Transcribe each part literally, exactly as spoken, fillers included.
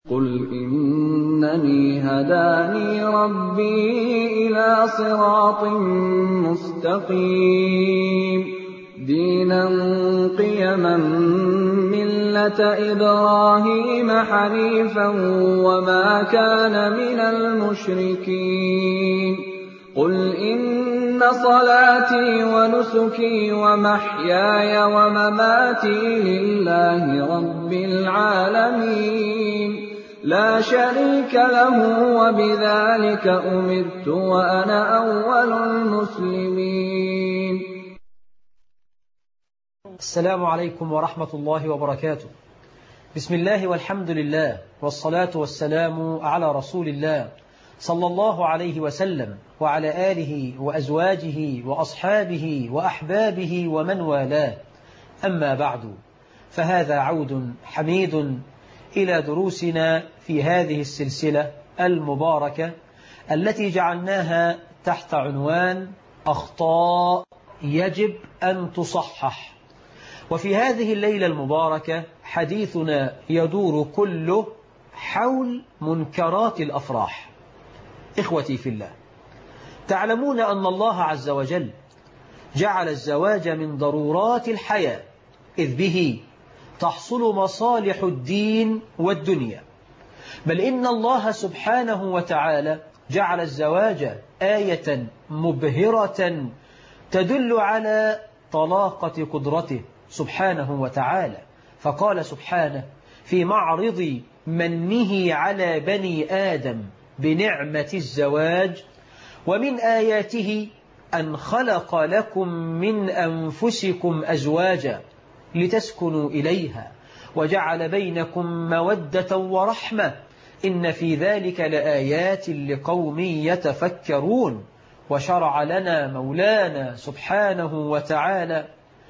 قُلْ إِنَّنِي هَدَانِي رَبِّي إِلَىٰ صِرَاطٍ مُّسْتَقِيمٍ دِينًا قِيَمًا مِّلَّةَ إِبْرَاهِيمَ حَنِيفًا وَمَا كَانَ مِنَ الْمُشْرِكِينَ قُلْ إِنَّ صَلَاتِي وَنُسُكِي وَمَحْيَايَ وَمَمَاتِي لِلَّهِ رَبِّ الْعَالَمِينَ لَا شَرِيكَ لَهُ وَبِذَٰلِكَ أُمِرْتُ وَأَنَا أَوَّلُ الْمُسْلِمِينَ. السلام عليكم ورحمة الله وبركاته. بسم الله والحمد لله والصلاة والسلام على رسول الله صلى الله عليه وسلم وعلى آله وأزواجه وأصحابه وأحبابه ومن والاه. أما بعد، فهذا عود حميد إلى دروسنا في هذه السلسلة المباركة التي جعلناها تحت عنوان أخطاء يجب أن تصحح. وفي هذه الليلة المباركة حديثنا يدور كله حول منكرات الأفراح. إخوتي في الله، تعلمون أن الله عز وجل جعل الزواج من ضرورات الحياة، إذ به تحصل مصالح الدين والدنيا، بل إن الله سبحانه وتعالى جعل الزواج آية مبهرة تدل على طلاقة قدرته سبحانه وتعالى، فقال سبحانه في معرض منه على بني آدم بنعمة الزواج: ومن آياته أن خلق لكم من أنفسكم أزواجا لتسكنوا إليها وجعل بينكم مودة ورحمة إن في ذلك لآيات لقوم يتفكرون. وشرع لنا مولانا سبحانه وتعالى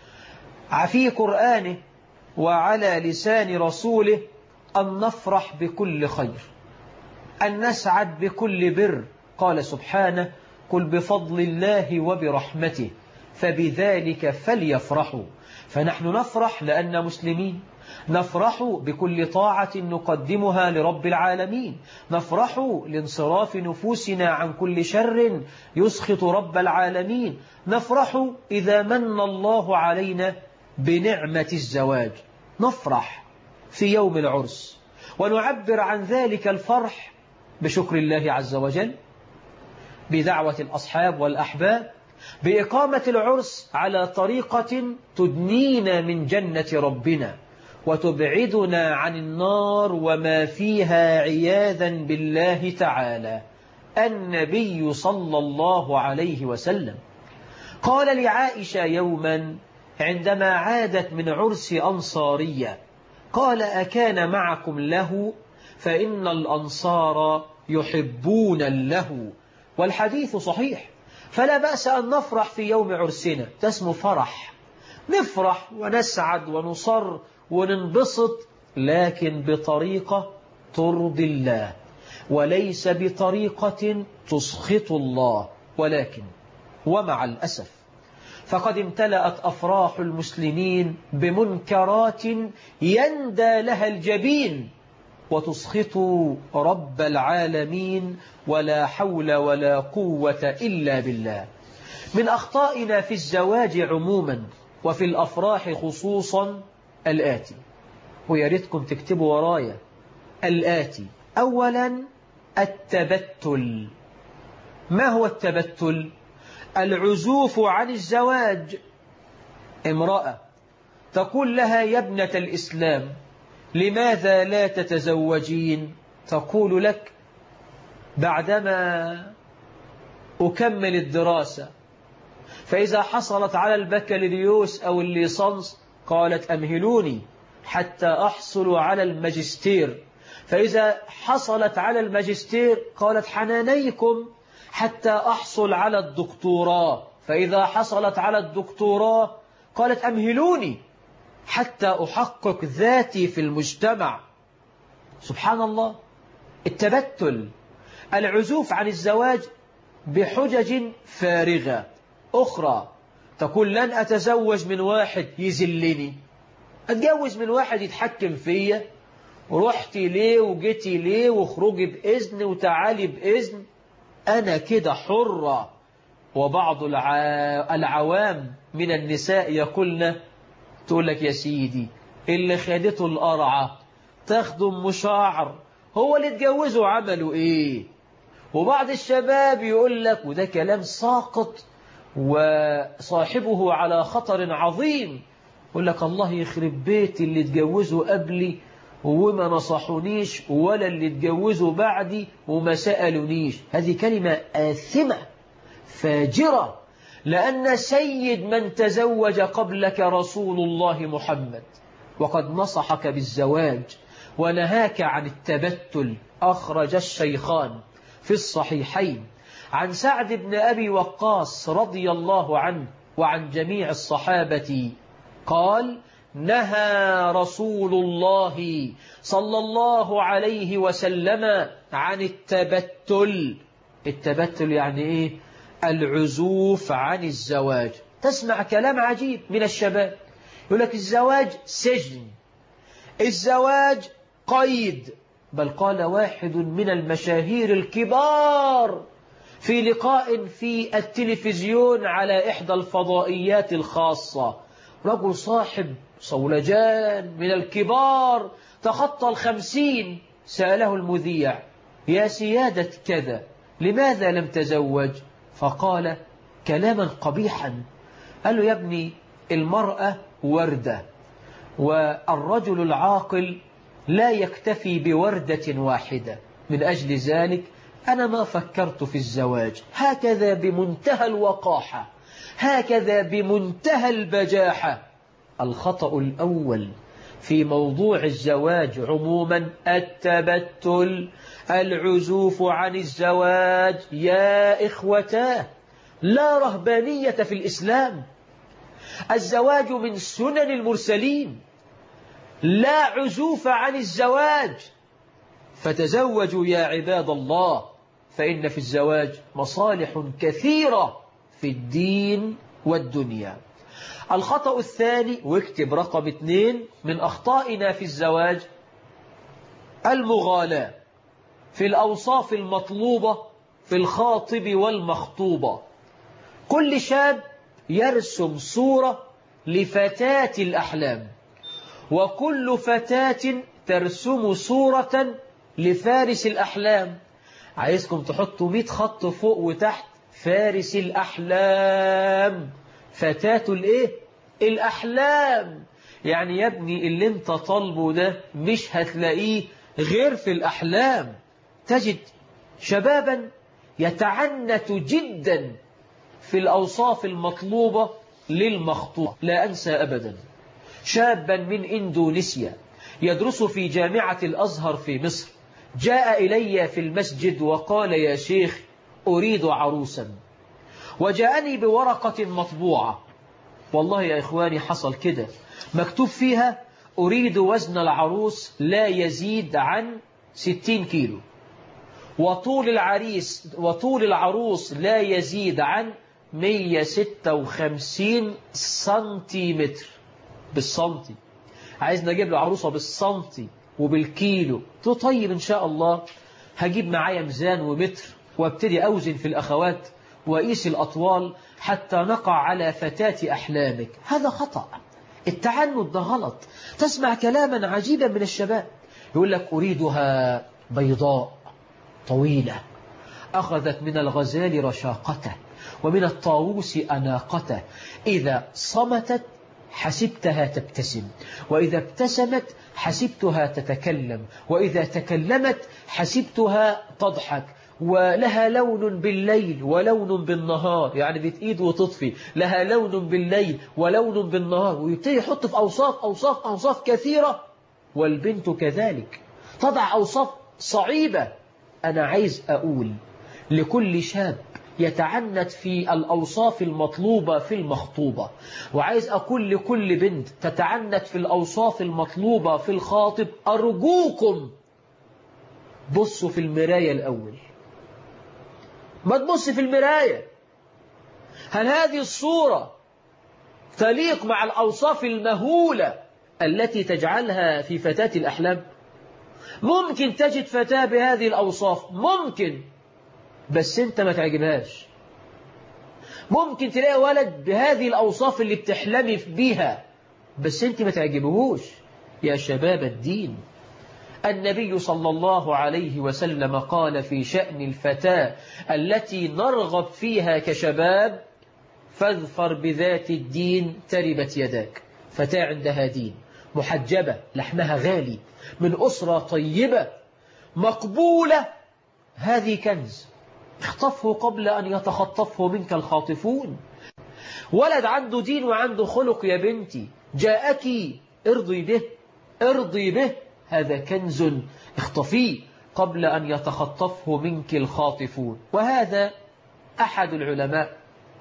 في قرآنه وعلى لسان رسوله أن نفرح بكل خير، أن نسعد بكل بر. قال سبحانه: قل بفضل الله وبرحمته فبذلك فليفرحوا. فنحن نفرح لأن مسلمين، نفرح بكل طاعة نقدمها لرب العالمين، نفرح لانصراف نفوسنا عن كل شر يسخط رب العالمين، نفرح إذا من الله علينا بنعمة الزواج، نفرح في يوم العرس ونعبر عن ذلك الفرح بشكر الله عز وجل، بدعوة الأصحاب والأحباب، بإقامة العرس على طريقة تدنينا من جنة ربنا وتبعدنا عن النار وما فيها عياذا بالله تعالى. النبي صلى الله عليه وسلم قال لعائشة يوما عندما عادت من عرس أنصارية، قال: أكان معكم له؟ فإن الأنصار يحبون له. والحديث صحيح، فلا بأس أن نفرح في يوم عرسنا، تسمو فرح، نفرح ونسعد ونصر وننبسط، لكن بطريقة ترضي الله وليس بطريقة تسخط الله. ولكن ومع الأسف فقد امتلأت أفراح المسلمين بمنكرات يندى لها الجبين وتسخط رب العالمين، ولا حول ولا قوة إلا بالله. من أخطائنا في الزواج عموما وفي الأفراح خصوصا الآتي، وياريتكم تكتبوا ورايا الآتي. أولا، التبتل. ما هو التبتل؟ العزوف عن الزواج. امرأة تقول لها: يا ابنة الإسلام، لماذا لا تتزوجين؟ تقول لك: بعدما أكمل الدراسة. فإذا حصلت على البكالوريوس أو الليسانس قالت: أمهلوني حتى أحصل على الماجستير. فإذا حصلت على الماجستير قالت: حنانيكم حتى أحصل على الدكتوراه. فإذا حصلت على الدكتوراه قالت: أمهلوني حتى أحقق ذاتي في المجتمع. سبحان الله، التبتل، العزوف عن الزواج بحجج فارغة. أخرى تقول: لن أتزوج من واحد يذلني، أتجوز من واحد يتحكم فيا رحتي ليه وجيتي ليه وخروجي بإذن وتعالي بإذن، أنا كده حرة. وبعض العوام من النساء يقولن، تقول لك يا سيدي اللي خدته القرعة تخدم مشاعر، هو اللي اتجوزوا عملوا ايه؟ وبعض الشباب يقول لك، وده كلام ساقط وصاحبه على خطر عظيم، يقول لك الله يخرب بيت اللي اتجوزوا قبلي وما نصحونيش، ولا اللي اتجوزوا بعدي وما سألونيش. هذه كلمة آثمة فاجرة، لأن سيد من تزوج قبلك رسول الله محمد، وقد نصحك بالزواج ونهاك عن التبتل. أخرج الشيخان في الصحيحين عن سعد بن أبي وقاص رضي الله عنه وعن جميع الصحابة قال: نهى رسول الله صلى الله عليه وسلم عن التبتل. التبتل يعني إيه؟ العزوف عن الزواج. تسمع كلام عجيب من الشباب، يقول لك الزواج سجن، الزواج قيد. بل قال واحد من المشاهير الكبار في لقاء في التلفزيون على إحدى الفضائيات الخاصة، رجل صاحب صولجان من الكبار تخطى الخمسين، سأله المذيع: يا سيادة كذا لماذا لم تزوج؟ فقال كلاما قبيحا، قال له: يا ابني المرأة وردة، والرجل العاقل لا يكتفي بوردة واحدة، من أجل ذلك أنا ما فكرت في الزواج. هكذا بمنتهى الوقاحة، هكذا بمنتهى البجاحة. الخطأ الأول في موضوع الزواج عموما التبتل، العزوف عن الزواج. يا إخوتاه، لا رهبانية في الإسلام، الزواج من سنن المرسلين، لا عزوف عن الزواج. فتزوجوا يا عباد الله، فإن في الزواج مصالح كثيرة في الدين والدنيا. الخطأ الثاني، واكتب رقم اثنين من أخطائنا في الزواج، المغالاة في الأوصاف المطلوبة في الخاطب والمخطوبة. كل شاب يرسم صورة لفتاة الأحلام، وكل فتاة ترسم صورة لفارس الأحلام. عايزكم تحطوا مئة خط فوق وتحت: فارس الأحلام، فتاة الإيه؟ الأحلام. يعني يا ابني اللي انت طالبه ده مش هتلاقيه غير في الأحلام. تجد شبابا يتعنت جدا في الأوصاف المطلوبة للمخطوبة. لا أنسى أبدا شابا من إندونيسيا يدرس في جامعة الأزهر في مصر، جاء إلي في المسجد وقال: يا شيخ أريد عروسا. وجاءني بورقة مطبوعة، والله يا إخواني حصل كده، مكتوب فيها: أريد وزن العروس لا يزيد عن ستين كيلو، وطول العريس وطول العروس لا يزيد عن مئة وستة وخمسين سنتيمتر. بالسنتي، عايز نجيب له عروسة بالسنتي وبالكيلو. طيب إن شاء الله هجيب معايا ميزان ومتر وابتدي أوزن في الأخوات وأقيس الأطوال حتى نقع على فتاة أحلامك. هذا خطأ، التعنت ده غلط. تسمع كلاما عجيبا من الشباب، يقول لك: أريدها بيضاء طويلة، أخذت من الغزال رشاقته ومن الطاووس أناقته، إذا صمتت حسبتها تبتسم، وإذا ابتسمت حسبتها تتكلم، وإذا تكلمت حسبتها تضحك، ولها لون بالليل ولون بالنهار، يعني بتقيد وتطفي، لها لون بالليل ولون بالنهار. ويبتدي يحط في أوصاف أوصاف أوصاف كثيرة. والبنت كذلك تضع أوصاف صعيبة. أنا عايز أقول لكل شاب يتعنت في الأوصاف المطلوبة في المخطوبة، وعايز أقول لكل بنت تتعنت في الأوصاف المطلوبة في الخاطب: أرجوكم بصوا في المراية الأول. ما تبص في المراية، هل هذه الصورة تليق مع الأوصاف المهولة التي تجعلها في فتاة الأحلام؟ ممكن تجد فتاة بهذه الأوصاف، ممكن، بس أنت ما تعجبهاش. ممكن تلاقي ولد بهذه الأوصاف اللي بتحلمي بيها، بس أنت ما تعجبهوش. يا شباب الدين، النبي صلى الله عليه وسلم قال في شأن الفتاة التي نرغب فيها كشباب: فاظفر بذات الدين تربت يداك. فتاة عندها دين، محجبة، لحمها غالي، من أسرة طيبة مقبولة، هذه كنز، اخطفه قبل أن يتخطفه منك الخاطفون. ولد عنده دين وعنده خلق يا بنتي، جاءك ارضي به، ارضي به، هذا كنز، اخطفيه قبل أن يتخطفه منك الخاطفون. وهذا أحد العلماء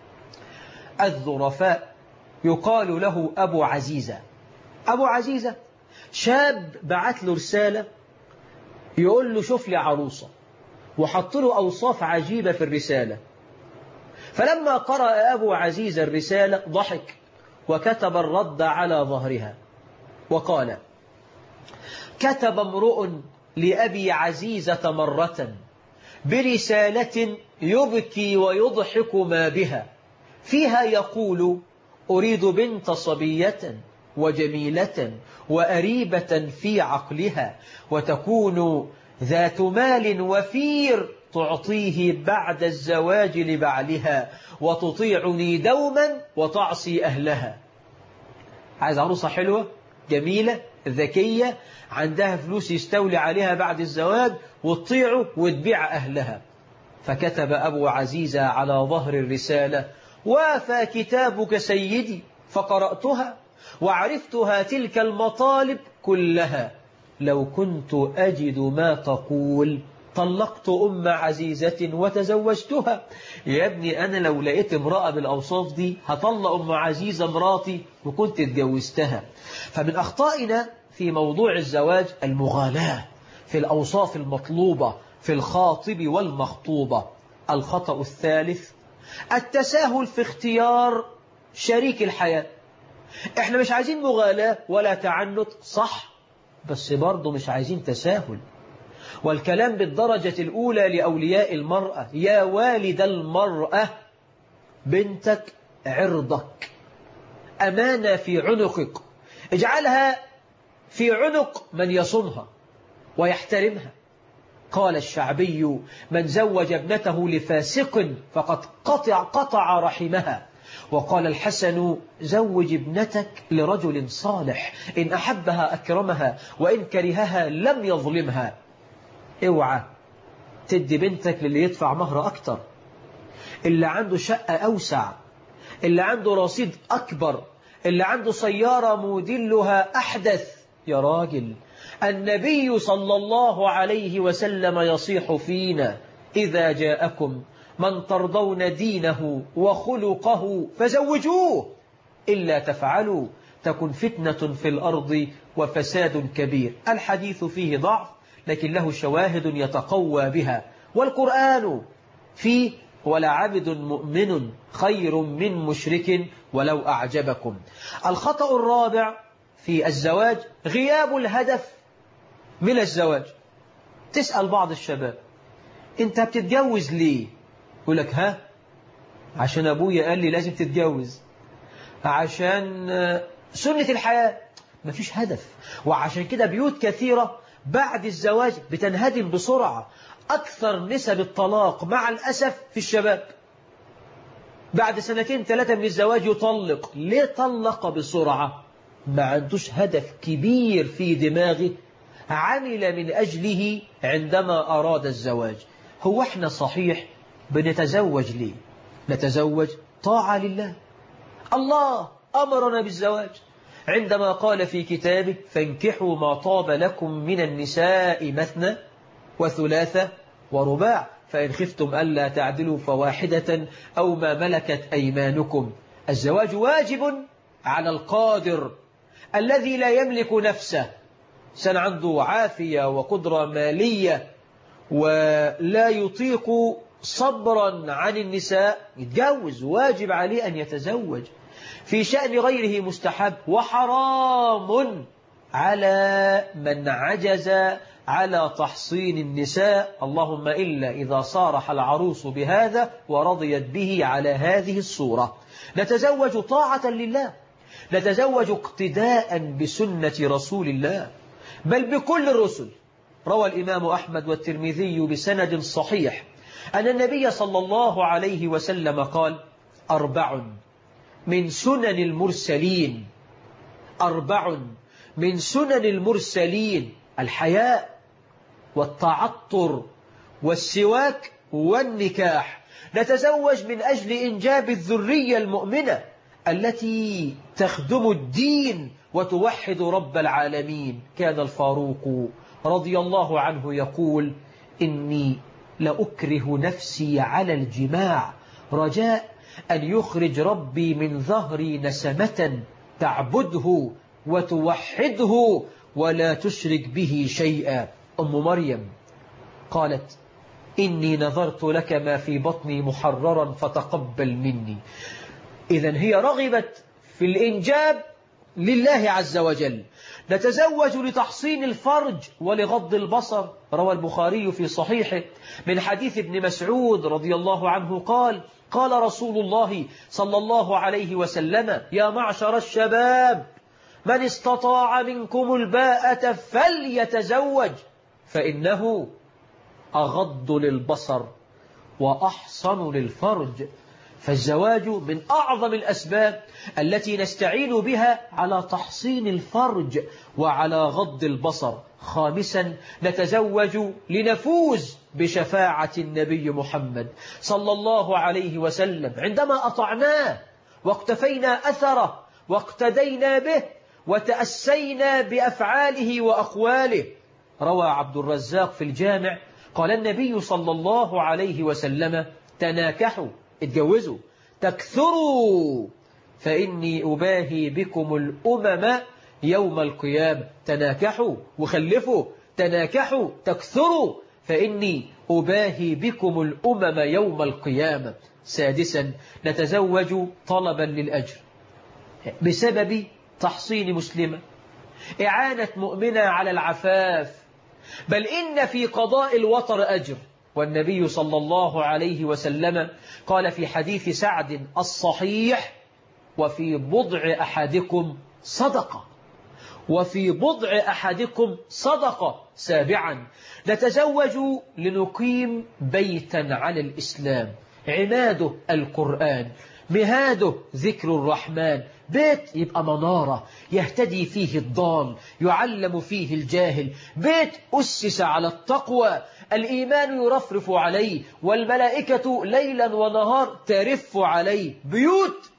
الظرفاء يقال له أبو عزيزة. أبو عزيزة شاب بعت له رسالة يقول له شوف لي عروسة، وحط له أوصاف عجيبة في الرسالة. فلما قرأ أبو عزيزة الرسالة ضحك وكتب الرد على ظهرها وقال: كتب امرؤ لأبي عزيزة مرة برسالة يبكي ويضحك ما بها، فيها يقول: أريد بنت صبية وجميلة وأريبة في عقلها، وتكون ذات مال وفير تعطيه بعد الزواج لبعلها، وتطيعني دوما وتعصي أهلها. عايز عروسة حلوة جميلة ذكية عندها فلوس يستولي عليها بعد الزواج وتطيعه وتبيع أهلها. فكتب أبو عزيزة على ظهر الرسالة: وافى كتابك سيدي، فقرأتها وعرفتها تلك المطالب كلها، لو كنت أجد ما تقول طلقت أم عزيزة وتزوجتها. يا ابني أنا لو لقيت امرأة بالأوصاف دي هطلق أم عزيزة مراتي وكنت اتجوزتها. فمن أخطائنا في موضوع الزواج المغالاة في الأوصاف المطلوبة في الخاطب والمخطوبة. الخطأ الثالث التساهل في اختيار شريك الحياة. احنا مش عايزين مغالاة ولا تعنت، صح، بس برضه مش عايزين تساهل. والكلام بالدرجة الأولى لأولياء المرأة: يا والد المرأة، بنتك عرضك، أمانة في عنقك، اجعلها في عنق من يصونها ويحترمها. قال الشعبي: من زوج ابنته لفاسق فقد قطع, قطع رحمها. وقال الحسن: زوج ابنتك لرجل صالح، إن أحبها أكرمها وإن كرهها لم يظلمها. اوعى تدي بنتك للي يدفع مهر أكتر، اللي عنده شقة أوسع، اللي عنده رصيد أكبر، اللي عنده سيارة موديلها أحدث. يا راجل، النبي صلى الله عليه وسلم يصيح فينا: إذا جاءكم من ترضون دينه وخلقه فزوجوه، إلا تفعلوا تكن فتنة في الأرض وفساد كبير. الحديث فيه ضعف لكن له شواهد يتقوى بها، والقرآن فيه: ولعبد مؤمن خير من مشرك ولو أعجبكم. الخطأ الرابع في الزواج غياب الهدف من الزواج. تسأل بعض الشباب: انت بتتجوز ليه؟ يقول لك: ها عشان أبويا قال لي لازم تتجوز، عشان سنة الحياة. مفيش هدف. وعشان كده بيوت كثيرة بعد الزواج بتنهدم بسرعة. أكثر نسب الطلاق مع الأسف في الشباب، بعد سنتين ثلاثة من الزواج يطلق. ليه طلق بسرعة؟ ما عندوش هدف كبير في دماغه عمل من أجله عندما أراد الزواج. هو احنا صحيح بنتزوج ليه؟ نتزوج طاعة لله. الله أمرنا بالزواج عندما قال في كتابه: فانكحوا ما طاب لكم من النساء مثنى وثلاثة ورباع، فإن خفتم ألا تعدلوا فواحدة أو ما ملكت أيمانكم. الزواج واجب على القادر الذي لا يملك نفسه، سن عنده عافية وقدرة مالية ولا يطيق صبرا عن النساء، يتجوز، واجب عليه أن يتزوج. في شأن غيره مستحب، وحرام على من عجز على تحصين النساء، اللهم إلا إذا صارح العروس بهذا ورضيت به على هذه الصورة. نتزوج طاعة لله، نتزوج اقتداء بسنة رسول الله بل بكل الرسل. روى الإمام أحمد والترمذي بسند صحيح أن النبي صلى الله عليه وسلم قال: أربع من سنن المرسلين، أربع من سنن المرسلين: الحياء والتعطر والسواك والنكاح. نتزوج من أجل إنجاب الذرية المؤمنة التي تخدم الدين وتوحد رب العالمين. كان الفاروق رضي الله عنه يقول: إني لأكره نفسي على الجماع رجاء أن يخرج ربي من ظهري نسمة تعبده وتوحده ولا تشرك به شيئا. أم مريم قالت: إني نذرت لك ما في بطني محررا فتقبل مني. إذن هي رغبت في الإنجاب لله عز وجل. نتزوج لتحصين الفرج ولغض البصر. روى البخاري في صحيحه من حديث ابن مسعود رضي الله عنه قال: قال رسول الله صلى الله عليه وسلم: يا معشر الشباب من استطاع منكم الباءة فليتزوج فإنه أغض للبصر وأحصن للفرج. فالزواج من أعظم الأسباب التي نستعين بها على تحصين الفرج وعلى غض البصر. خامسا، نتزوج لنفوز بشفاعة النبي محمد صلى الله عليه وسلم عندما أطعناه واقتفينا أثره واقتدينا به وتأسينا بأفعاله وأقواله. روى عبد الرزاق في الجامع قال النبي صلى الله عليه وسلم: تناكحوا، اتجوزوا، تكثروا فإني أباهي بكم الأمم يوم القيامة. تناكحوا وخلفوا، تناكحوا تكثروا فإني أباهي بكم الأمم يوم القيامة. سادسا، نتزوج طلبا للأجر بسبب تحصين مسلمة، إعانة مؤمنة على العفاف، بل إن في قضاء الوطر أجر. والنبي صلى الله عليه وسلم قال في حديث سعد الصحيح: وفي بضع أحدكم صدقة، وفي بضع أحدكم صدقة. سابعا، نتزوج لنقيم بيتا على الإسلام عماده القرآن، مهاده ذكر الرحمن. بيت يبقى منارة يهتدي فيه الضال، يعلم فيه الجاهل. بيت أسس على التقوى، الإيمان يرفرف عليه والملائكة ليلا ونهار ترف عليه. بيوت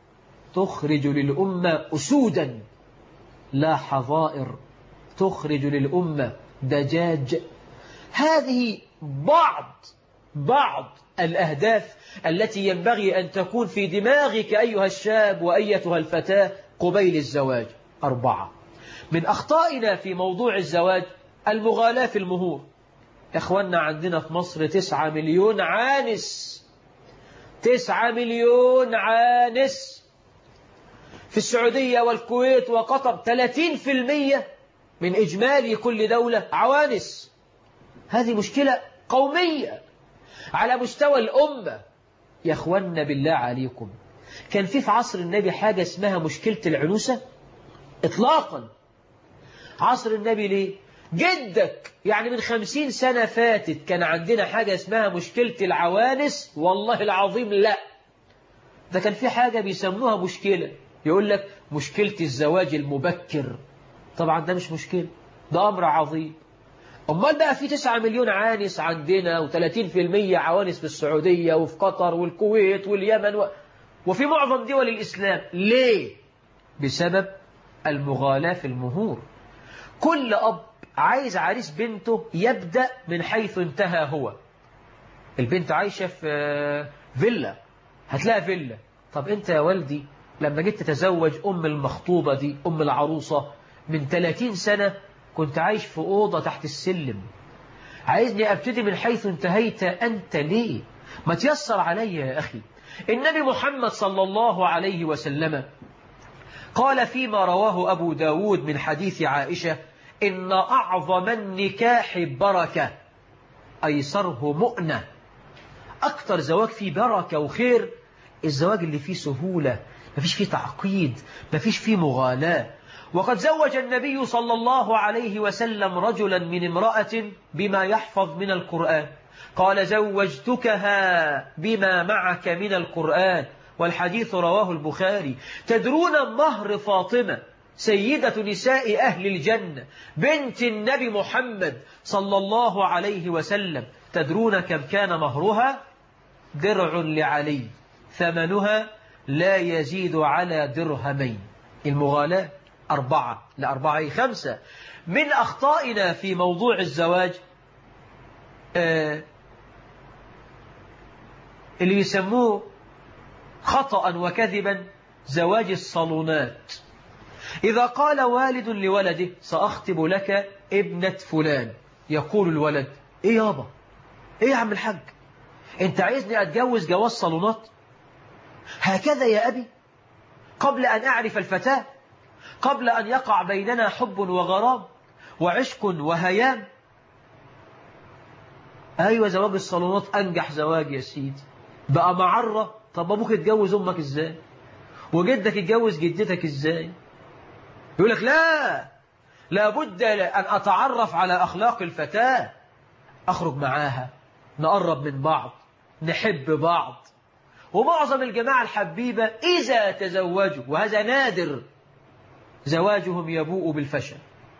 تخرج للأمة أسودا لا حظائر، تخرج للأمة دجاج. هذه بعض بعض الأهداف التي ينبغي أن تكون في دماغك أيها الشاب وأيتها الفتاة قبيل الزواج. أربعة من أخطائنا في موضوع الزواج: المغالاة في المهور. إخواننا عندنا في مصر تسعة مليون عانس، تسعة مليون عانس. في السعودية والكويت وقطر ثلاثين في المية من إجمالي كل دولة عوانس. هذه مشكلة قومية على مستوى الأمة. يا أخوانا بالله عليكم، كان في في عصر النبي حاجة اسمها مشكلة العنوسة؟ إطلاقا. عصر النبي ليه؟ جدك يعني من خمسين سنة فاتت كان عندنا حاجة اسمها مشكلة العوانس؟ والله العظيم لا. ده كان في حاجة بيسموها مشكلة، يقول لك مشكلة الزواج المبكر. طبعا ده مش مشكلة، ده أمر عظيم. أمال بقى في تسعة مليون عانس عندنا وثلاثين في المية عوانس في السعودية وفي قطر والكويت واليمن و... وفي معظم دول الإسلام. ليه؟ بسبب المغالاة في المهور. كل أب عايز عريس بنته يبدأ من حيث انتهى هو. البنت عايشة في فيلا، هتلاقي فيلا. طب أنت يا والدي لما جيت تتزوج أم المخطوبة دي، أم العروسة، من ثلاثين سنة كنت عايش في أوضة تحت السلم، عايزني أبتدي من حيث انتهيت أنت ليه؟ ما تيسر علي يا أخي. النبي محمد صلى الله عليه وسلم قال فيما رواه أبو داود من حديث عائشة: إن أعظم النكاح بركة أيسره مؤنة. أكتر زواج فيه بركة وخير الزواج اللي فيه سهولة، مفيش فيه تعقيد، مفيش فيه مغالاة. وقد زوج النبي صلى الله عليه وسلم رجلا من امرأة بما يحفظ من القرآن، قال زوجتكها بما معك من القرآن، والحديث رواه البخاري. تدرون مهر فاطمة سيدة نساء أهل الجنة بنت النبي محمد صلى الله عليه وسلم، تدرون كم كان مهرها؟ درع لعلي ثمنها لا يزيد على درهمين. المغالاة أربعة لأربعة خمسة. من أخطائنا في موضوع الزواج آه اللي يسموه خطأ وكذبا زواج الصالونات. إذا قال والد لولده سأخطب لك ابنة فلان، يقول الولد إيه يابا، إيه يا عم الحاج، أنت عايزني أتجوز جواز صالونات؟ هكذا يا أبي؟ قبل أن أعرف الفتاة، قبل أن يقع بيننا حب وغرام وعشق وهيام؟ أيوة زواج الصالونات أنجح زواج يا سيدي، بقى معرة. طب أبوك اتجوز أمك إزاي؟ وجدك اتجوز جدتك إزاي؟ يقول لك لا، لابد أن أتعرف على أخلاق الفتاة، أخرج معاها، نقرب من بعض، نحب بعض. ومعظم الجماعة الحبيبة إذا تزوجوا، وهذا نادر، زواجهم يبوء بالفشل،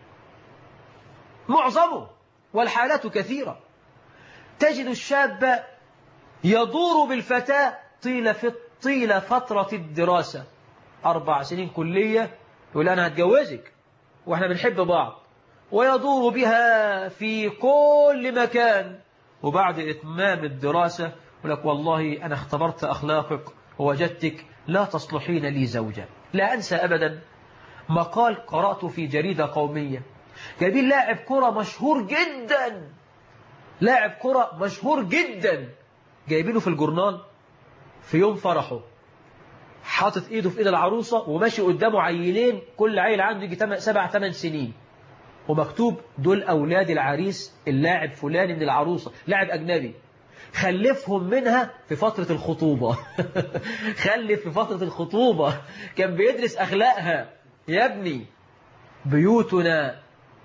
معظمه، والحالات كثيرة. تجد الشاب يدور بالفتاة طيلة في طيلة فترة الدراسة، أربع سنين كلية، يقول أنا هتجوزك وإحنا بنحب بعض، ويدور بها في كل مكان، وبعد إتمام الدراسة يقول لك والله أنا اختبرت أخلاقك ووجدتك لا تصلحين لي زوجة. لا أنسى أبدا مقال قرأته في جريدة قومية، جايبين لاعب كرة مشهور جدا، لاعب كرة مشهور جدا، جايبينه في الجورنال في يوم فرحه، حاطط ايده في ايد العروسة وماشي قدامه عيلين، كل عيل عنده يجي سبع ثمان سنين، ومكتوب دول أولاد العريس اللاعب فلان من العروسة، لاعب أجنبي خلفهم منها في فترة الخطوبة. خلف في فترة الخطوبة، كان بيدرس أخلاقها. يا ابني بيوتنا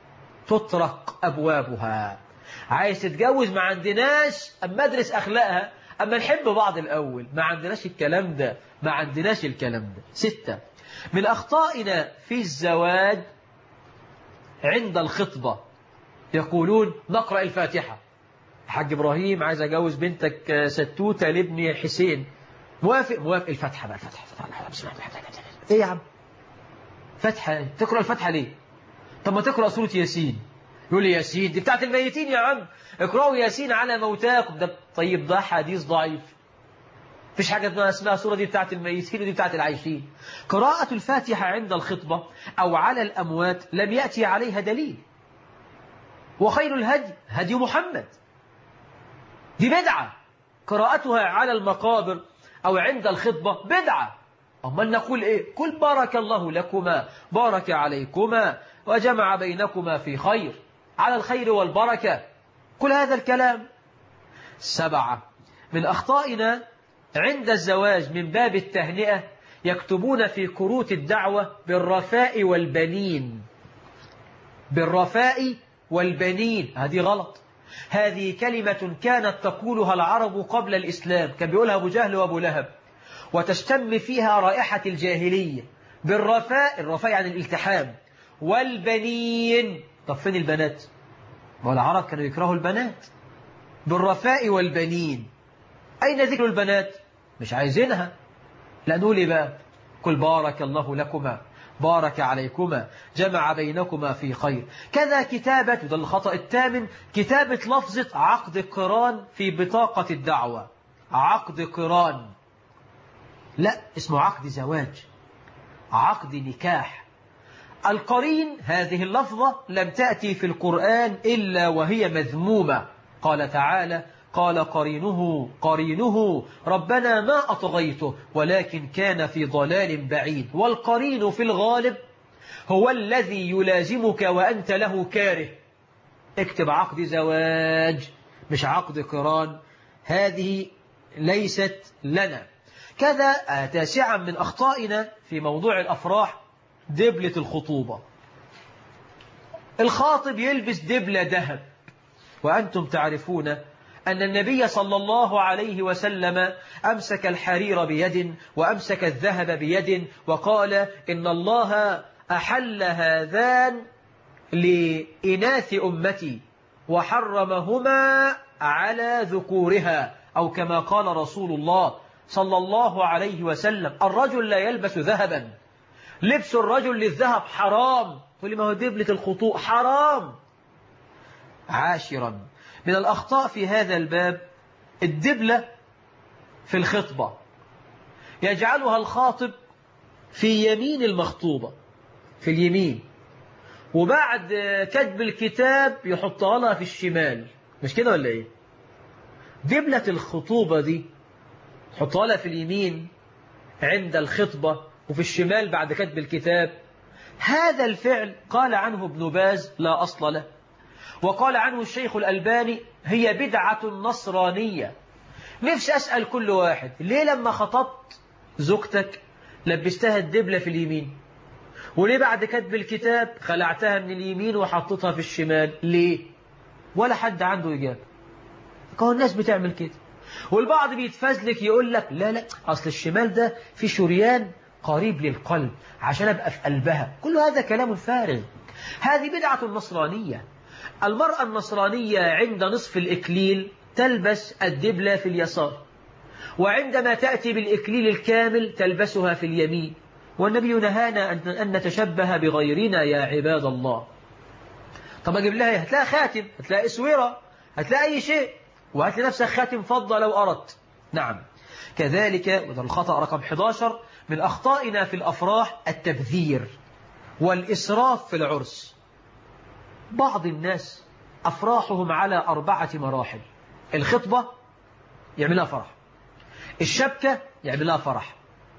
تطرق أبوابها، عايز تتجوز ما عندناش، أما ادرس أخلاقها، أما نحب بعض الأول، ما عندناش الكلام ده، ما عندناش الكلام ده. ستة، من أخطائنا في الزواج عند الخطبة يقولون نقرأ الفاتحة. حاج إبراهيم عايز أجوز بنتك ستوتة لابني حسين، موافق؟ موافق. الفاتحة بقى، الفاتحة. إيه يا عم فتحة؟ تقرأ الفاتحة ليه؟ طب ما تقرأ سورة ياسين. يقول لي ياسين دي بتاعت الميتين يا عم، اقرأوا ياسين على موتاكم. ده طيب ده حديث ضعيف، مفيش حاجة اسمها سورة دي بتاعت الميتين ودي بتاعت العايشين. قراءة الفاتحة عند الخطبة أو على الأموات لم يأتي عليها دليل، وخير الهدي هدي محمد، دي بدعة. قراءتها على المقابر أو عند الخطبة بدعة. أمال نقول إيه؟ قل بارك الله لكما، بارك عليكما، وجمع بينكما في خير، على الخير والبركة، كل هذا الكلام. سبعة، من أخطائنا عند الزواج من باب التهنئة يكتبون في كروت الدعوة بالرفاء والبنين، بالرفاء والبنين. هذه غلط، هذه كلمة كانت تقولها العرب قبل الإسلام، كان بيقولها أبو جهل وأبو لهب، وتشتم فيها رائحة الجاهلية. بالرفاء، الرفاء يعني الالتحام، والبنين. طب فين البنات؟ والعرب كانوا يكرهوا البنات. بالرفاء والبنين، أين ذكر البنات؟ مش عايزينها. لا نقول إيه بقى؟ قل بارك الله لكما، بارك عليكما، جمع بينكما في خير. كذا كتابة، وده الخطأ الثامن، كتابة لفظة عقد قران في بطاقة الدعوة. عقد قران، لا، اسمه عقد زواج، عقد نكاح. القرين هذه اللفظة لم تأتي في القرآن إلا وهي مذمومة. قال تعالى: قال قرينه قرينه ربنا ما أطغيته ولكن كان في ضلال بعيد. والقرين في الغالب هو الذي يلازمك وأنت له كاره. اكتب عقد زواج مش عقد قران، هذه ليست لنا. كذا تاسعا من أخطائنا في موضوع الأفراح دبلة الخطوبة. الخاطب يلبس دبلة ذهب، وأنتم تعرفون أن النبي صلى الله عليه وسلم أمسك الحرير بيد وأمسك الذهب بيد وقال إن الله أحل هذان لإناث أمتي وحرمهما على ذكورها، أو كما قال رسول الله صلى الله عليه وسلم الرجل لا يلبس ذهبا، لبس الرجل للذهب حرام. تقول لي ما هو دبلة الخطوبة حرام. عاشرا من الأخطاء في هذا الباب الدبلة في الخطبة، يجعلها الخاطب في يمين المخطوبة، في اليمين، وبعد كتب الكتاب يحطها لها في الشمال. مش كده ولا ايه؟ دبلة الخطوبة دي حطها لها في اليمين عند الخطبة وفي الشمال بعد كتب الكتاب. هذا الفعل قال عنه ابن باز لا أصل له، وقال عنه الشيخ الألباني هي بدعة نصرانية. نفسي أسأل كل واحد، ليه لما خطبت زوجتك لبستها الدبلة في اليمين، وليه بعد كتب الكتاب خلعتها من اليمين وحطتها في الشمال؟ ليه؟ ولا حد عنده إجابة. كون الناس بتعمل كده، والبعض بيتفزلك يقول لك لا لا أصل الشمال ده في شريان قريب للقلب عشان أبقى في قلبها. كل هذا كلام فارغ، هذه بدعة نصرانية. المرأة النصرانية عند نصف الإكليل تلبس الدبلة في اليسار، وعندما تأتي بالإكليل الكامل تلبسها في اليمين. والنبي نهانا أن نتشبه بغيرنا يا عباد الله. طب أجيب لها، هتلاقي خاتم، هتلاقي اسوره، هتلاقي أي شيء، وهات لنفسك خاتم فضة لو أردت. نعم. كذلك وده الخطأ رقم أحد عشر من أخطائنا في الأفراح التبذير والإسراف في العرس. بعض الناس أفراحهم على أربعة مراحل: الخطبة يعملها فرح، الشبكة يعملها فرح،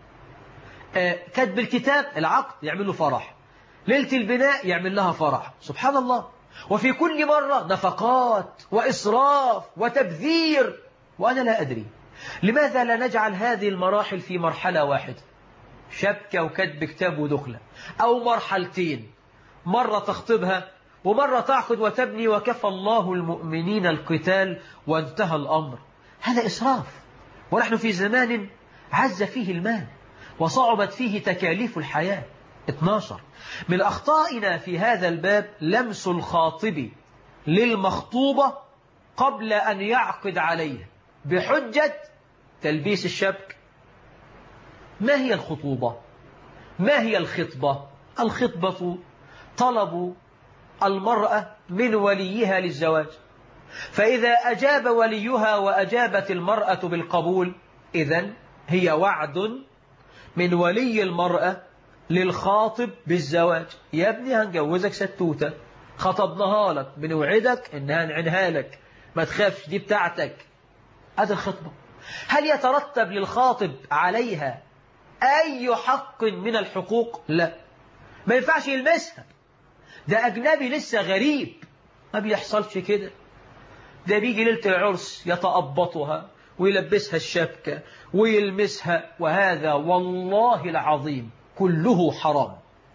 كتب الكتاب العقد يعمل له فرح، ليلة البناء يعمل لها فرح. سبحان الله. وفي كل مرة نفقات وإسراف وتبذير، وأنا لا أدري لماذا لا نجعل هذه المراحل في مرحلة واحدة، شبكة وكتب كتاب ودخلة، أو مرحلتين، مرة تخطبها ومرة تعقد وتبني وكفى الله المؤمنين القتال وانتهى الأمر. هذا إسراف، ونحن في زمان عز فيه المال وصعبت فيه تكاليف الحياة. اثناشر من أخطائنا في هذا الباب لمس الخاطب للمخطوبة قبل أن يعقد عليها بحجة تلبيس الشبك. ما هي الخطوبة؟ ما هي الخطبة؟ الخطبة طلب المرأة من وليها للزواج، فإذا أجاب وليها وأجابت المرأة بالقبول إذن هي وعد من ولي المرأة للخاطب بالزواج. يا ابني هنجوزك ستوتة، خطبناها لك، بنوعدك إنها نعنها لك، ما تخافش دي بتاعتك. هذه الخطبة. هل يترتب للخاطب عليها أي حق من الحقوق؟ لا، ما ينفعش يلمسها، ده أجنبي لسه غريب، ما بيحصلش كده. ده بيجي ليلة العرس يتأبطها ويلبسها الشبكة ويلمسها، وهذا والله العظيم كله حرام.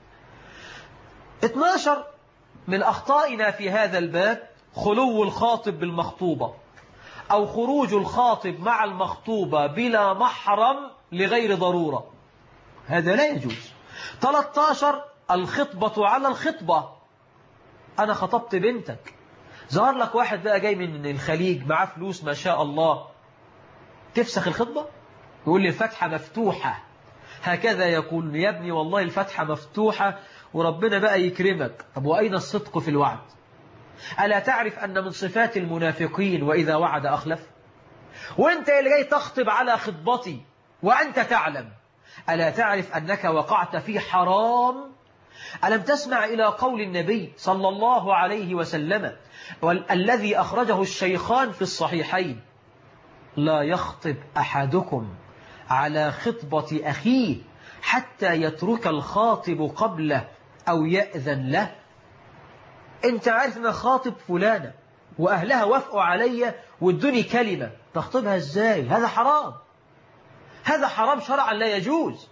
اثناشر من أخطائنا في هذا الباب خلو الخاطب بالمخطوبة، أو خروج الخاطب مع المخطوبة بلا محرم لغير ضرورة، هذا لا يجوز. ثلاثة عشر الخطبة على الخطبة. أنا خطبت بنتك، ظهر لك واحد بقى جاي من الخليج معاه فلوس ما شاء الله، تفسخ الخطبة؟ يقول لي الفتحة مفتوحة، هكذا يقول يا ابني والله الفتحة مفتوحة وربنا بقى يكرمك. طب وأين الصدق في الوعد؟ ألا تعرف أن من صفات المنافقين وإذا وعد أخلف؟ وأنت اللي جاي تخطب على خطبتي وأنت تعلم، ألا تعرف أنك وقعت في حرام؟ ألم تسمع إلى قول النبي صلى الله عليه وسلم والذي أخرجه الشيخان في الصحيحين: لا يخطب أحدكم على خطبة أخيه حتى يترك الخاطب قبله أو يأذن له. أنت عارف أن خاطب فلانة وأهلها وافقوا علي وادوني كلمة، تخطبها إزاي؟ هذا حرام، هذا حرام شرعا لا يجوز.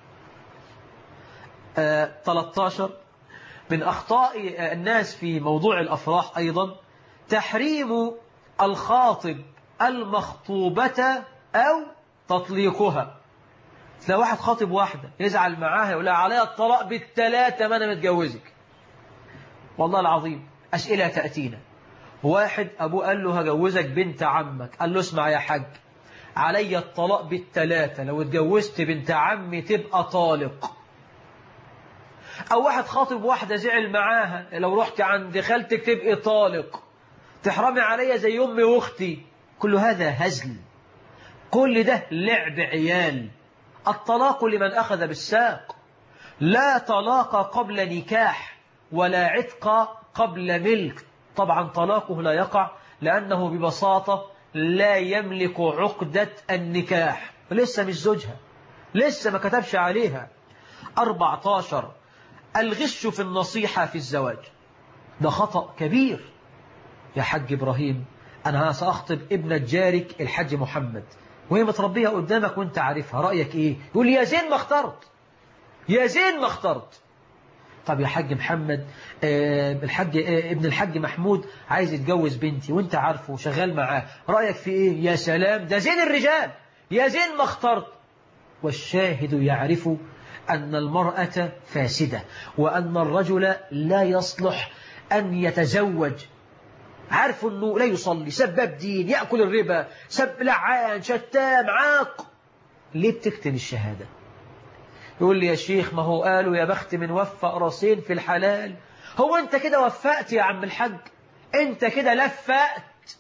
آه ثلاثة عشر من أخطاء الناس في موضوع الأفراح أيضا تحريم الخاطب المخطوبة أو تطليقها. لو واحد خاطب واحدة يزعل معاها يقول لها عليها الطلاق بالثلاثة ما أنا متجوزك. والله العظيم أسئلة تأتينا، واحد أبوه قال له هجوزك بنت عمك، قال له اسمع يا حاج علي الطلاق بالثلاثة، لو اتجوزت بنت عمي تبقى طالق. أو واحد خاطب واحدة زعل معاها لو رحت عند خالتك تبقى طالق، تحرمي عليا زي أمي وأختي. كل هذا هزل، كل ده لعب عيال. الطلاق لمن أخذ بالساق، لا طلاق قبل نكاح ولا عتق قبل ملك. طبعا طلاقه لا يقع لأنه ببساطة لا يملك عقدة النكاح، لسه مش زوجها، لسه ما كتبش عليها. أربعة عشر الغش في النصيحة في الزواج، ده خطأ كبير. يا حاج إبراهيم أنا سأخطب ابنة جارك الحاج محمد وهي متربية قدامك وانت عارفها، رأيك ايه؟ يقول لي يا زين ما اخترت، يا زين ما اخترت. طب يا حاج محمد آه الحاج آه ابن الحاج محمود عايز يتجوز بنتي وانت عارفه وشغال معاه، رأيك في ايه؟ يا سلام ده زين الرجال، يا زين ما اخترت. والشاهد يعرف أن المرأة فاسدة وأن الرجل لا يصلح أن يتزوج. عارف أنه لا يصلي، سباب دين، يأكل الربا، سب لعان، شتام، عاق. ليه بتكتب الشهادة؟ يقول لي يا شيخ ما هو قالوا يا بخت من وفق راسين في الحلال. هو أنت كده وفقت يا عم الحاج؟ أنت كده لفقت،